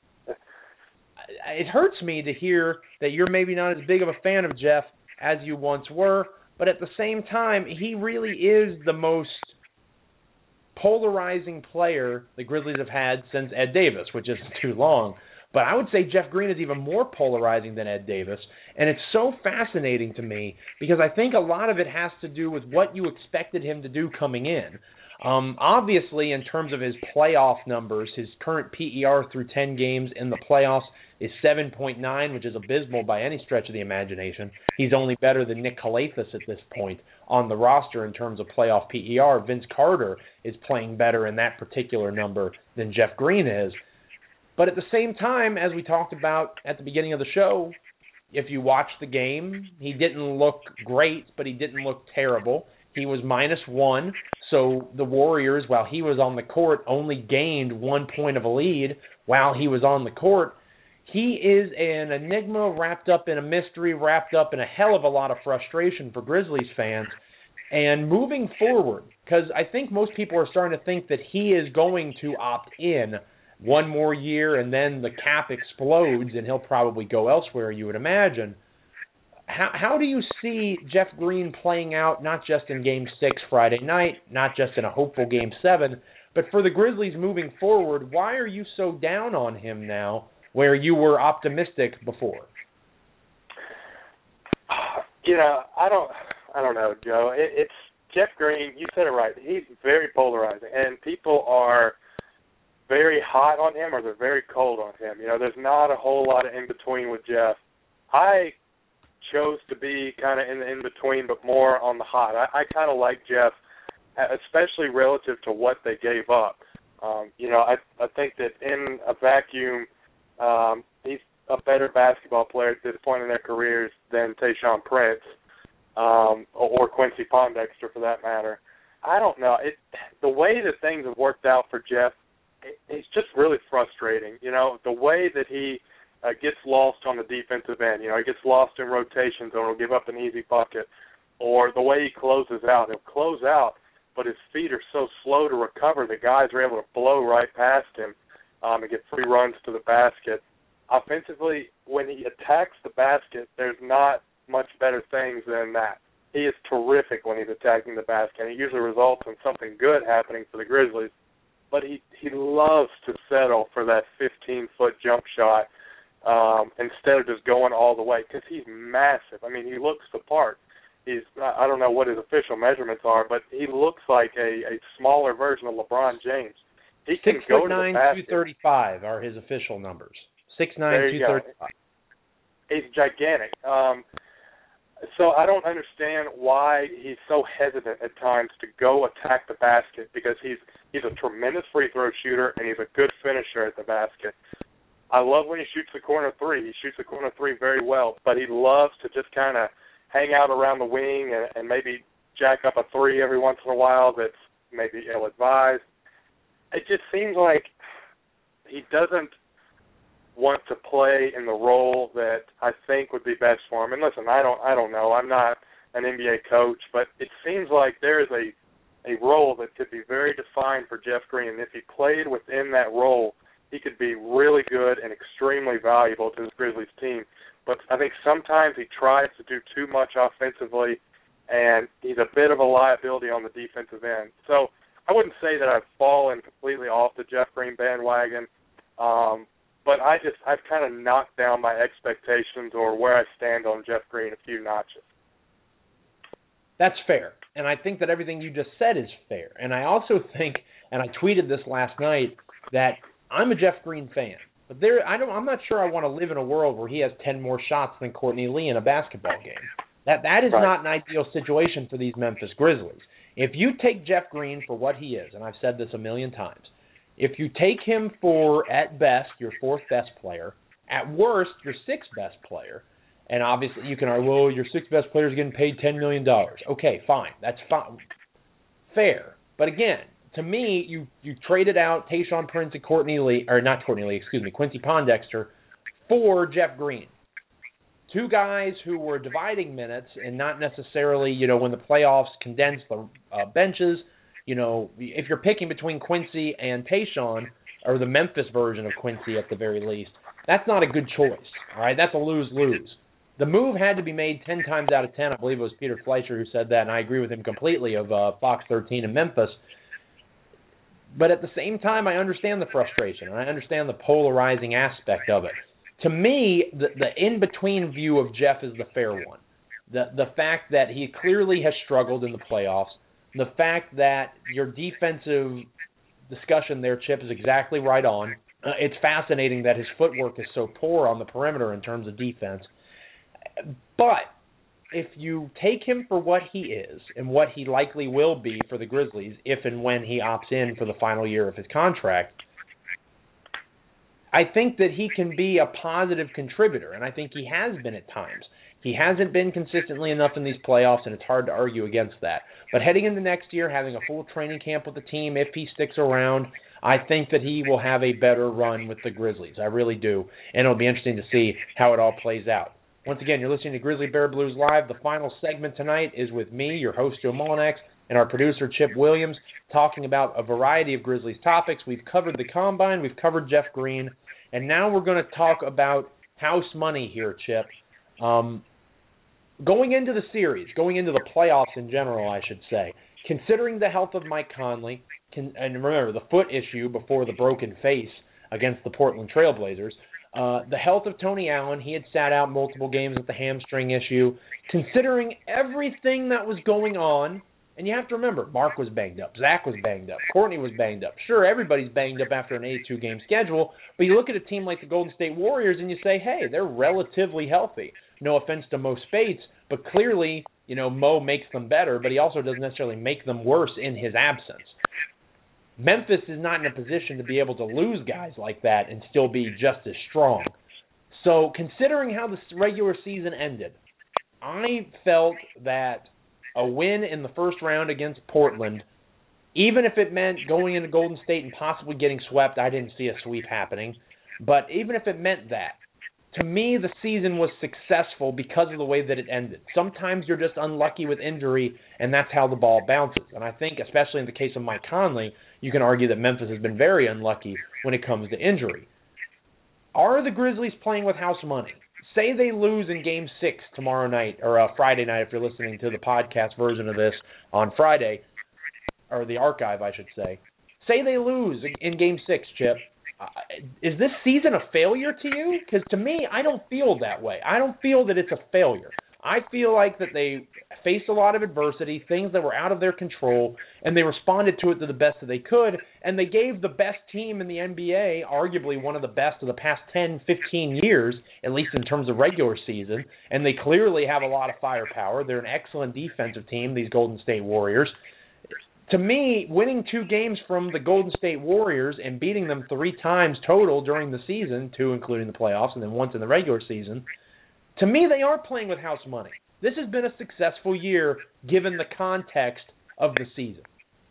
it hurts me to hear that you're maybe not as big of a fan of Jeff as you once were, but at the same time, he really is the most polarizing player the Grizzlies have had since Ed Davis, which isn't too long. But I would say Jeff Green is even more polarizing than Ed Davis, and it's so fascinating to me because I think a lot of it has to do with what you expected him to do coming in. Obviously, in terms of his playoff numbers, his current PER through 10 games in the playoffs is 7.9, which is abysmal by any stretch of the imagination. He's only better than Nick Calathes at this point on the roster in terms of playoff PER. Vince Carter is playing better in that particular number than Jeff Green is. But at the same time, as we talked about at the beginning of the show, if you watch the game, he didn't look great, but he didn't look terrible. He was -1, so the Warriors, while he was on the court, only gained 1 point of a lead while he was on the court. he is an enigma wrapped up in a mystery, wrapped up in a hell of a lot of frustration for Grizzlies fans. And moving forward, because I think most people are starting to think that he is going to opt in one more year and then the cap explodes and he'll probably go elsewhere, you would imagine. How do you see Jeff Green playing out, not just in Game 6 Friday night, not just in a hopeful Game 7, but for the Grizzlies moving forward? Why are you so down on him now where you were optimistic before? I don't know, Joe. It's Jeff Green. You said it right. He's very polarizing, and people are very hot on him or they're very cold on him. There's not a whole lot of in between with Jeff. I chose to be kind of in between, but more on the hot. I kind of like Jeff, especially relative to what they gave up. I think that in a vacuum, he's a better basketball player at this point in their careers than Tayshaun Prince. Or Quincy Pondexter, for that matter. I don't know. The way that things have worked out for Jeff, it's just really frustrating. The way that he gets lost on the defensive end. He gets lost in rotations and will give up an easy bucket. Or the way he closes out. He'll close out, but his feet are so slow to recover that guys are able to blow right past him and get free runs to the basket. Offensively, when he attacks the basket, there's not much better things than that. He is terrific when he's attacking the basket. It usually results in something good happening for the Grizzlies, but he loves to settle for that 15-foot jump shot instead of just going all the way because he's massive. I mean, he looks the part. I don't know what his official measurements are, but he looks like a smaller version of LeBron James. He can go to the basket. 235 are his official numbers. 6'9", 235. He's gigantic. So I don't understand why he's so hesitant at times to go attack the basket because he's a tremendous free throw shooter and he's a good finisher at the basket. I love when he shoots the corner three. He shoots the corner three very well, but he loves to just kind of hang out around the wing and maybe jack up a three every once in a while that's maybe ill-advised. It just seems like he doesn't want to play in the role that I think would be best for him. And listen, I don't know. I'm not an NBA coach, but it seems like there is a role that could be very defined for Jeff Green. And if he played within that role, he could be really good and extremely valuable to the Grizzlies team. But I think sometimes he tries to do too much offensively, and he's a bit of a liability on the defensive end. So I wouldn't say that I've fallen completely off the Jeff Green bandwagon, but I've kind of knocked down my expectations or where I stand on Jeff Green a few notches. That's fair, and I think that everything you just said is fair. And I also think, and I tweeted this last night, that I'm a Jeff Green fan. But I'm not sure I want to live in a world where he has 10 more shots than Courtney Lee in a basketball game. That is not an ideal situation for these Memphis Grizzlies. If you take Jeff Green for what he is, and I've said this a million times, if you take him for, at best, your fourth best player, at worst, your sixth best player, and obviously you can argue, well, your sixth best player is getting paid $10 million. Okay, fine. That's fine. Fair. But again, to me, you traded out Tayshaun Prince and Quincy Pondexter for Jeff Green. Two guys who were dividing minutes and not necessarily, when the playoffs condensed the benches, if you're picking between Quincy and Tayshaun, or the Memphis version of Quincy at the very least, that's not a good choice, all right? That's a lose-lose. The move had to be made 10 times out of 10. I believe it was Peter Fleischer who said that, and I agree with him completely, of Fox 13 in Memphis. But at the same time, I understand the frustration, and I understand the polarizing aspect of it. To me, the in-between view of Jeff is the fair one. The fact that he clearly has struggled in the playoffs, the fact that your defensive discussion there, Chip, is exactly right on. It's fascinating that his footwork is so poor on the perimeter in terms of defense. But if you take him for what he is and what he likely will be for the Grizzlies if and when he opts in for the final year of his contract, I think that he can be a positive contributor, and I think he has been at times. He hasn't been consistently enough in these playoffs, and it's hard to argue against that. But heading into next year, having a full training camp with the team, if he sticks around, I think that he will have a better run with the Grizzlies. I really do. And it'll be interesting to see how it all plays out. Once again, you're listening to Grizzly Bear Blues Live. The final segment tonight is with me, your host, Joe Mullinax, and our producer, Chip Williams, talking about a variety of Grizzlies topics. We've covered the Combine. We've covered Jeff Green. And now we're going to talk about house money here, Chip. Going into the series, going into the playoffs in general, I should say, considering the health of Mike Conley, and remember the foot issue before the broken face against the Portland Trail Blazers, the health of Tony Allen, he had sat out multiple games with the hamstring issue. Considering everything that was going on, and you have to remember, Mark was banged up, Zach was banged up, Courtney was banged up. Sure, everybody's banged up after an 82-game schedule, but you look at a team like the Golden State Warriors and you say, hey, they're relatively healthy. No offense to Mo Spates, but clearly, Mo makes them better, but he also doesn't necessarily make them worse in his absence. Memphis is not in a position to be able to lose guys like that and still be just as strong. So considering how the regular season ended, I felt that a win in the first round against Portland, even if it meant going into Golden State and possibly getting swept, I didn't see a sweep happening, but even if it meant that, to me, the season was successful because of the way that it ended. Sometimes you're just unlucky with injury, and that's how the ball bounces. And I think, especially in the case of Mike Conley, you can argue that Memphis has been very unlucky when it comes to injury. Are the Grizzlies playing with house money? Say they lose in Game 6 tomorrow night, or Friday night if you're listening to the podcast version of this on Friday, or the archive, I should say. Say they lose in Game 6, Chip. Is this season a failure to you? Because to me, I don't feel that way. I don't feel that it's a failure. I feel like that they faced a lot of adversity, things that were out of their control, and they responded to it to the best that they could, and they gave the best team in the NBA, arguably one of the best of the past 10, 15 years, at least in terms of regular season, and they clearly have a lot of firepower. They're an excellent defensive team, these Golden State Warriors. To me, winning 2 games from the Golden State Warriors and beating them 3 times total during the season, 2 including the playoffs and then once in the regular season, to me they are playing with house money. This has been a successful year given the context of the season.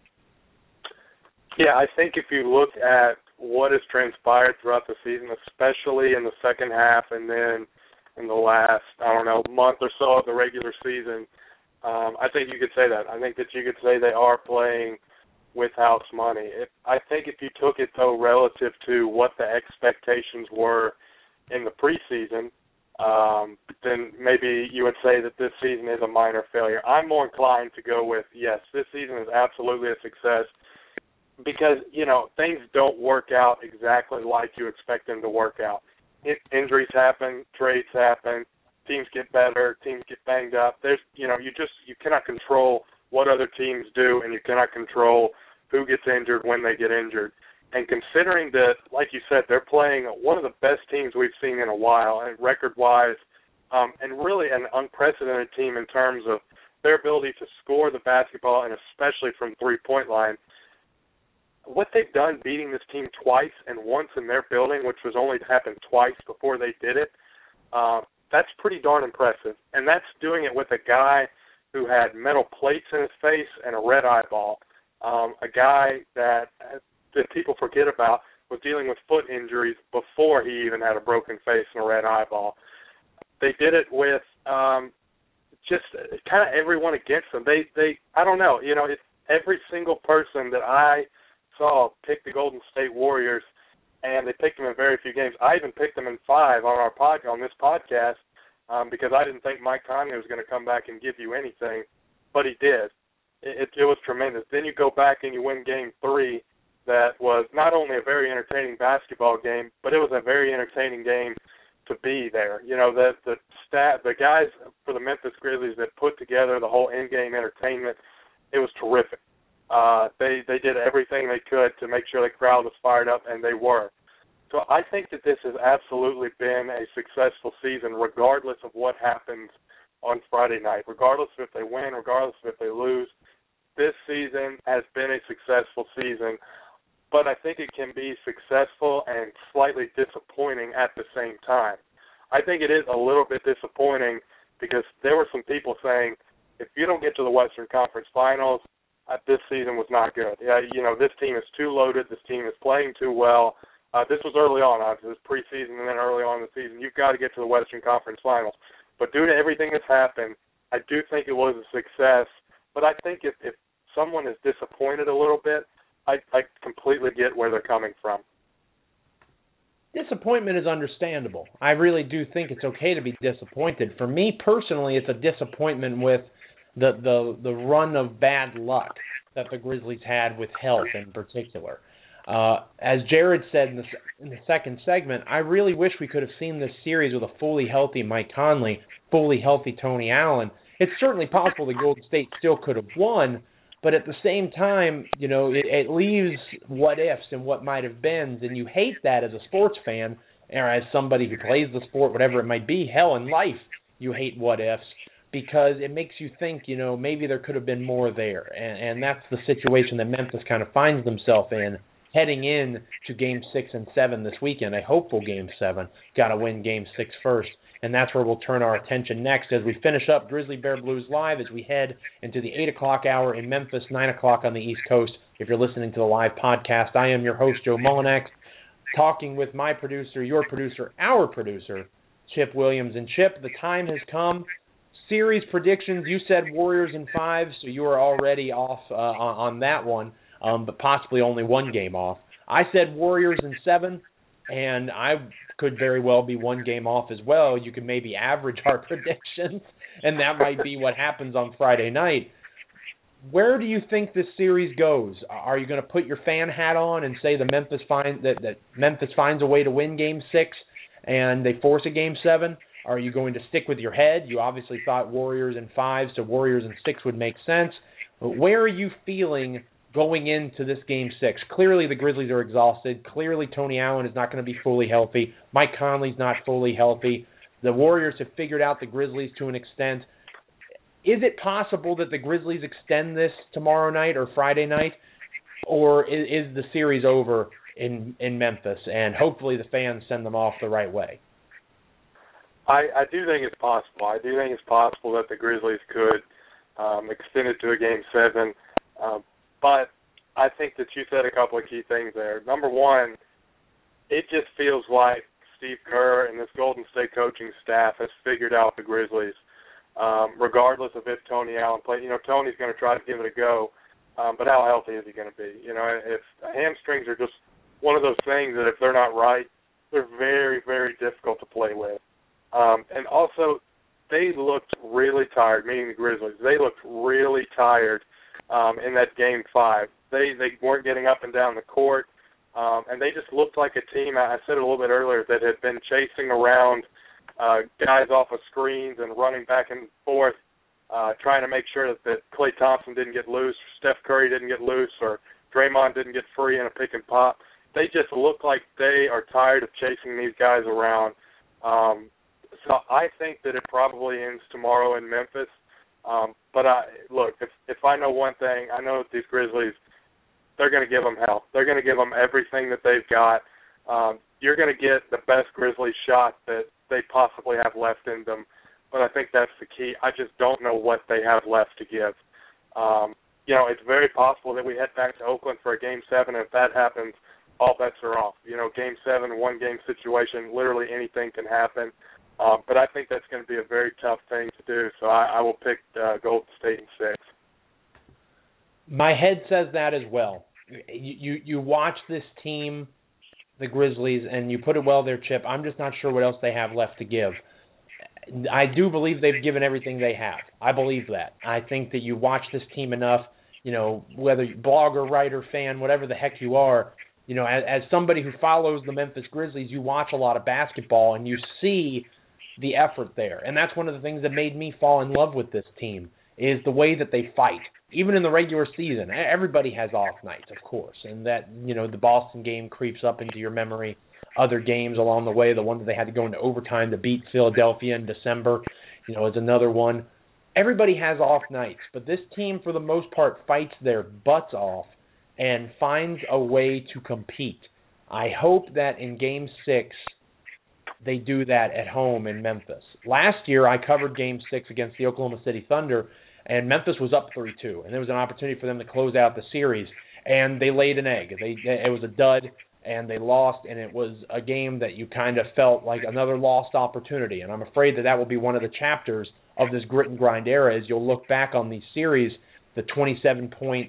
Yeah, I think if you look at what has transpired throughout the season, especially in the second half and then in the last, month or so of the regular season, I think you could say that. I think that you could say they are playing with house money. I think if you took it, though, relative to what the expectations were in the preseason, then maybe you would say that this season is a minor failure. I'm more inclined to go with, yes, this season is absolutely a success because, things don't work out exactly like you expect them to work out. Injuries happen, trades happen. Teams get better, teams get banged up. You cannot control what other teams do, and you cannot control who gets injured when they get injured. And considering that, like you said, they're playing one of the best teams we've seen in a while, and record-wise, and really an unprecedented team in terms of their ability to score the basketball, and especially from three-point line. What they've done beating this team twice and once in their building, which was only happened twice before they did it, that's pretty darn impressive. And that's doing it with a guy who had metal plates in his face and a red eyeball, a guy that people forget about was dealing with foot injuries before he even had a broken face and a red eyeball. They did it with just kind of everyone against them. I don't know, it's every single person that I saw pick the Golden State Warriors, and they picked them in very few games. I even picked them in 5 on this podcast because I didn't think Mike Conley was going to come back and give you anything, but he did. It was tremendous. Then you go back and you win Game 3. That was not only a very entertaining basketball game, but it was a very entertaining game to be there. The guys for the Memphis Grizzlies that put together the whole in-game entertainment, it was terrific. They did everything they could to make sure the crowd was fired up, and they were. So I think that this has absolutely been a successful season, regardless of what happens on Friday night, regardless of if they win, regardless of if they lose. This season has been a successful season, but I think it can be successful and slightly disappointing at the same time. I think it is a little bit disappointing because there were some people saying, if you don't get to the Western Conference Finals, this season was not good. This team is too loaded. This team is playing too well. This was early on. This was preseason and then early on in the season. You've got to get to the Western Conference Finals. But due to everything that's happened, I do think it was a success. But I think if someone is disappointed a little bit, I completely get where they're coming from. Disappointment is understandable. I really do think it's okay to be disappointed. For me personally, it's a disappointment with the run of bad luck that the Grizzlies had with health in particular. As Jared said in the second segment, I really wish we could have seen this series with a fully healthy Mike Conley, fully healthy Tony Allen. It's certainly possible that Golden State still could have won, but at the same time, it leaves what ifs and what might have been, and you hate that as a sports fan or as somebody who plays the sport, whatever it might be. Hell, in life, you hate what ifs because it makes you think, maybe there could have been more there, and that's the situation that Memphis kind of finds themselves in heading in to Game 6 and 7 this weekend, a hopeful Game 7. Got to win Game 6 first. And that's where we'll turn our attention next as we finish up Grizzly Bear Blues Live as we head into the 8 o'clock hour in Memphis, 9 o'clock on the East Coast. If you're listening to the live podcast, I am your host, Joe Mullinax, talking with my producer, your producer, our producer, Chip Williams. And Chip, the time has come. Series predictions, you said Warriors in 5, so you are already off on that one, but possibly only one game off. I said Warriors in 7. And I could very well be one game off as well. You could maybe average our predictions, and that might be what happens on Friday night. Where do you think this series goes? Are you going to put your fan hat on and say that Memphis finds a way to win Game 6 and they force a Game 7? Are you going to stick with your head? You obviously thought Warriors in 5, so Warriors in 6 would make sense. But where are you feeling going into this Game 6? Clearly the Grizzlies are exhausted. Clearly Tony Allen is not going to be fully healthy. Mike Conley's not fully healthy. The Warriors have figured out the Grizzlies to an extent. Is it possible that the Grizzlies extend this tomorrow night or Friday night? Or is the series over in Memphis and hopefully the fans send them off the right way? I do think it's possible. I do think it's possible that the Grizzlies could extend it to a Game 7. But I think that you said a couple of key things there. Number one, it just feels like Steve Kerr and this Golden State coaching staff has figured out the Grizzlies, regardless of if Tony Allen plays. Tony's going to try to give it a go, but how healthy is he going to be? If hamstrings are just one of those things that if they're not right, they're very, very difficult to play with. And also, they looked really tired, meaning the Grizzlies. They looked really tired in that Game 5. They weren't getting up and down the court, and they just looked like a team, I said it a little bit earlier, that had been chasing around guys off of screens and running back and forth, trying to make sure that Klay Thompson didn't get loose, Steph Curry didn't get loose, or Draymond didn't get free in a pick and pop. They just look like they are tired of chasing these guys around. So I think that it probably ends tomorrow in Memphis. But look, if I know one thing, I know that these Grizzlies, they're going to give them hell. They're going to give them everything that they've got. You're going to get the best Grizzlies shot that they possibly have left in them. But I think that's the key. I just don't know what they have left to give. It's very possible that we head back to Oakland for a Game 7. And if that happens, all bets are off. Game 7, one-game situation, literally anything can happen. But I think that's going to be a very tough thing to do, so I will pick Golden State in 6. My head says that as well. You watch this team, the Grizzlies, and you put it well there, Chip. I'm just not sure what else they have left to give. I do believe they've given everything they have. I believe that. I think that you watch this team enough, whether you're blogger, writer, fan, whatever the heck you are, as somebody who follows the Memphis Grizzlies, you watch a lot of basketball and you see the effort there. And that's one of the things that made me fall in love with this team is the way that they fight. Even in the regular season, everybody has off nights, of course, and that, the Boston game creeps up into your memory. Other games along the way, the one that they had to go into overtime to beat Philadelphia in December, is another one. Everybody has off nights, but this team, for the most part, fights their butts off and finds a way to compete. I hope that in Game 6, they do that at home in Memphis. Last year, I covered Game 6 against the Oklahoma City Thunder, and Memphis was up 3-2, and there was an opportunity for them to close out the series, and they laid an egg. It was a dud, and they lost, and it was a game that you kind of felt like another lost opportunity, and I'm afraid that will be one of the chapters of this grit and grind era, is you'll look back on these series, the 27-point,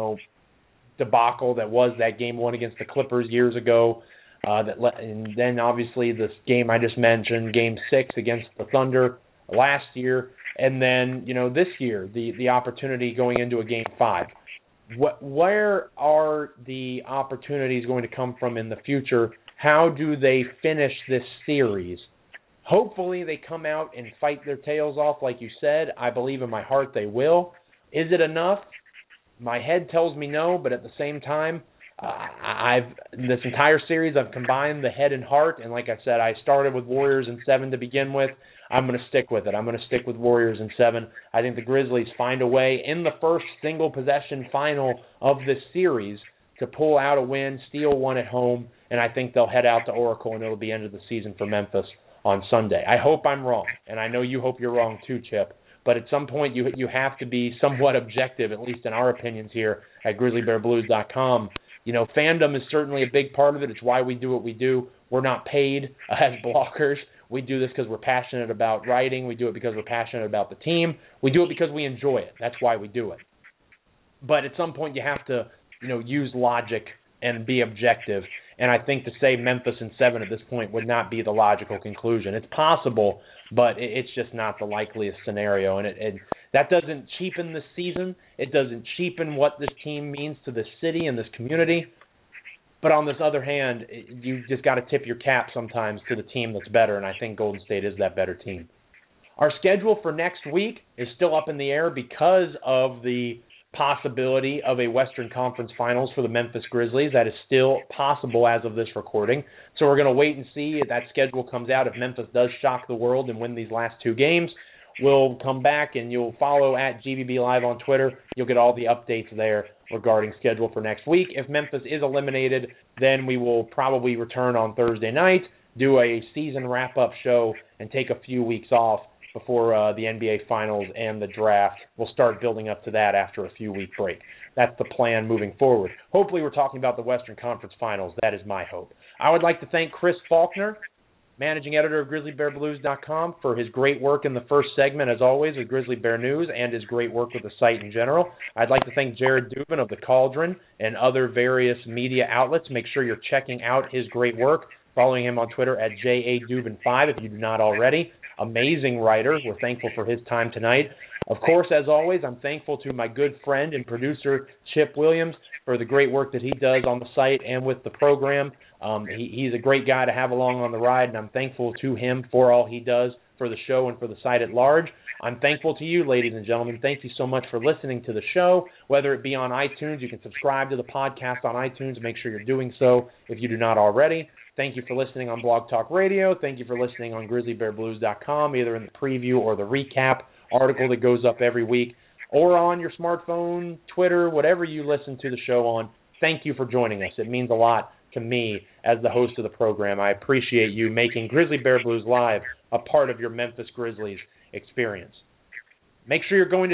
debacle that was that game one against the Clippers years ago, and then obviously this game I just mentioned, Game 6 against the Thunder last year, and then this year the opportunity going into a Game 5. Where are the opportunities going to come from in the future? How do they finish this series? Hopefully they come out and fight their tails off, like you said. I believe in my heart they will. Is it enough? My head tells me no, but at the same time, this entire series I've combined the head and heart, and like I said, I started with Warriors in 7 to begin with. I'm going to stick with it. I'm going to stick with Warriors in 7. I think the Grizzlies find a way in the first single possession final of this series to pull out a win, steal one at home, and I think they'll head out to Oracle, and it'll be end of the season for Memphis on Sunday. I hope I'm wrong, and I know you hope you're wrong too, Chip. But at some point, you have to be somewhat objective, at least in our opinions here at GrizzlyBearBlues.com. Fandom is certainly a big part of it. It's why we do what we do. We're not paid as bloggers. We do this because we're passionate about writing. We do it because we're passionate about the team. We do it because we enjoy it. That's why we do it. But at some point, you have to, use logic and be objective. And I think to say Memphis in 7 at this point would not be the logical conclusion. It's possible, but it's just not the likeliest scenario. And that doesn't cheapen the season. It doesn't cheapen what this team means to this city and this community. But on this other hand, you just got to tip your cap sometimes to the team that's better, and I think Golden State is that better team. Our schedule for next week is still up in the air because of the possibility of a Western Conference Finals for the Memphis Grizzlies. That is still possible as of this recording. So we're going to wait and see if that schedule comes out. If Memphis does shock the world and win these last 2 games, we'll come back and you'll follow at GBB Live on Twitter. You'll get all the updates there regarding schedule for next week. If Memphis is eliminated, then we will probably return on Thursday night, do a season wrap-up show, and take a few weeks off before the NBA Finals and the draft. We'll start building up to that after a few-week break. That's the plan moving forward. Hopefully we're talking about the Western Conference Finals. That is my hope. I would like to thank Chris Faulkner, managing editor of GrizzlyBearBlues.com, for his great work in the first segment, as always, with Grizzly Bear News, and his great work with the site in general. I'd like to thank Jared Dubin of The Cauldron and other various media outlets. Make sure you're checking out his great work, following him on Twitter at JADubin5 if you do not already. Amazing writer. We're thankful for his time tonight. Of course, as always, I'm thankful to my good friend and producer, Chip Williams, for the great work that he does on the site and with the program. He's a great guy to have along on the ride, and I'm thankful to him for all he does for the show and for the site at large. I'm thankful to you, ladies and gentlemen. Thank you so much for listening to the show, whether it be on iTunes. You can subscribe to the podcast on iTunes. Make sure you're doing so if you do not already. Thank you for listening on Blog Talk Radio. Thank you for listening on GrizzlyBearBlues.com, either in the preview or the recap article that goes up every week, or on your smartphone, Twitter, whatever you listen to the show on. Thank you for joining us. It means a lot to me as the host of the program. I appreciate you making Grizzly Bear Blues Live a part of your Memphis Grizzlies experience. Make sure you're going to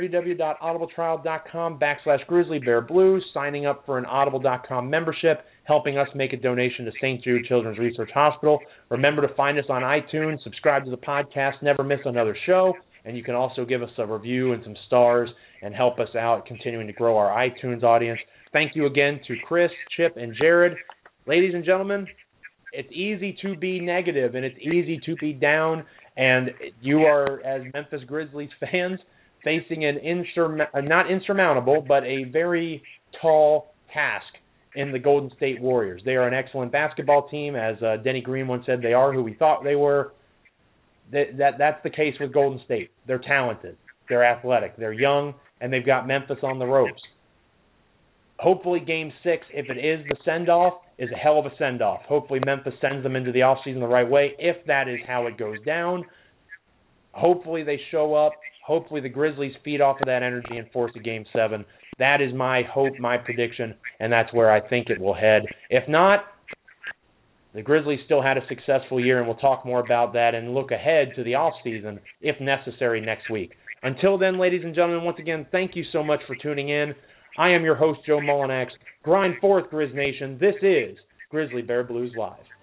www.audibletrial.com/GrizzlyBearBlues, signing up for an audible.com membership, helping us make a donation to St. Jude Children's Research Hospital. Remember to find us on iTunes, subscribe to the podcast, never miss another show, and you can also give us a review and some stars and help us out continuing to grow our iTunes audience. Thank you again to Chris, Chip, and Jared. Ladies and gentlemen, it's easy to be negative and it's easy to be down, and you are, as Memphis Grizzlies fans, facing an not insurmountable, but a very tall task in the Golden State Warriors. They are an excellent basketball team. As Denny Green once said, they are who we thought they were. That's the case with Golden State. They're talented. They're athletic. They're young, and they've got Memphis on the ropes. Hopefully Game 6, if it is the send-off, is a hell of a send-off. Hopefully Memphis sends them into the offseason the right way. If that is how it goes down, hopefully they show up. Hopefully the Grizzlies feed off of that energy and force a Game 7. That is my hope, my prediction, and that's where I think it will head. If not, the Grizzlies still had a successful year, and we'll talk more about that and look ahead to the offseason, if necessary, next week. Until then, ladies and gentlemen, once again, thank you so much for tuning in. I am your host, Joe Mullinax. Grind forth, Grizz Nation. This is Grizzly Bear Blues Live.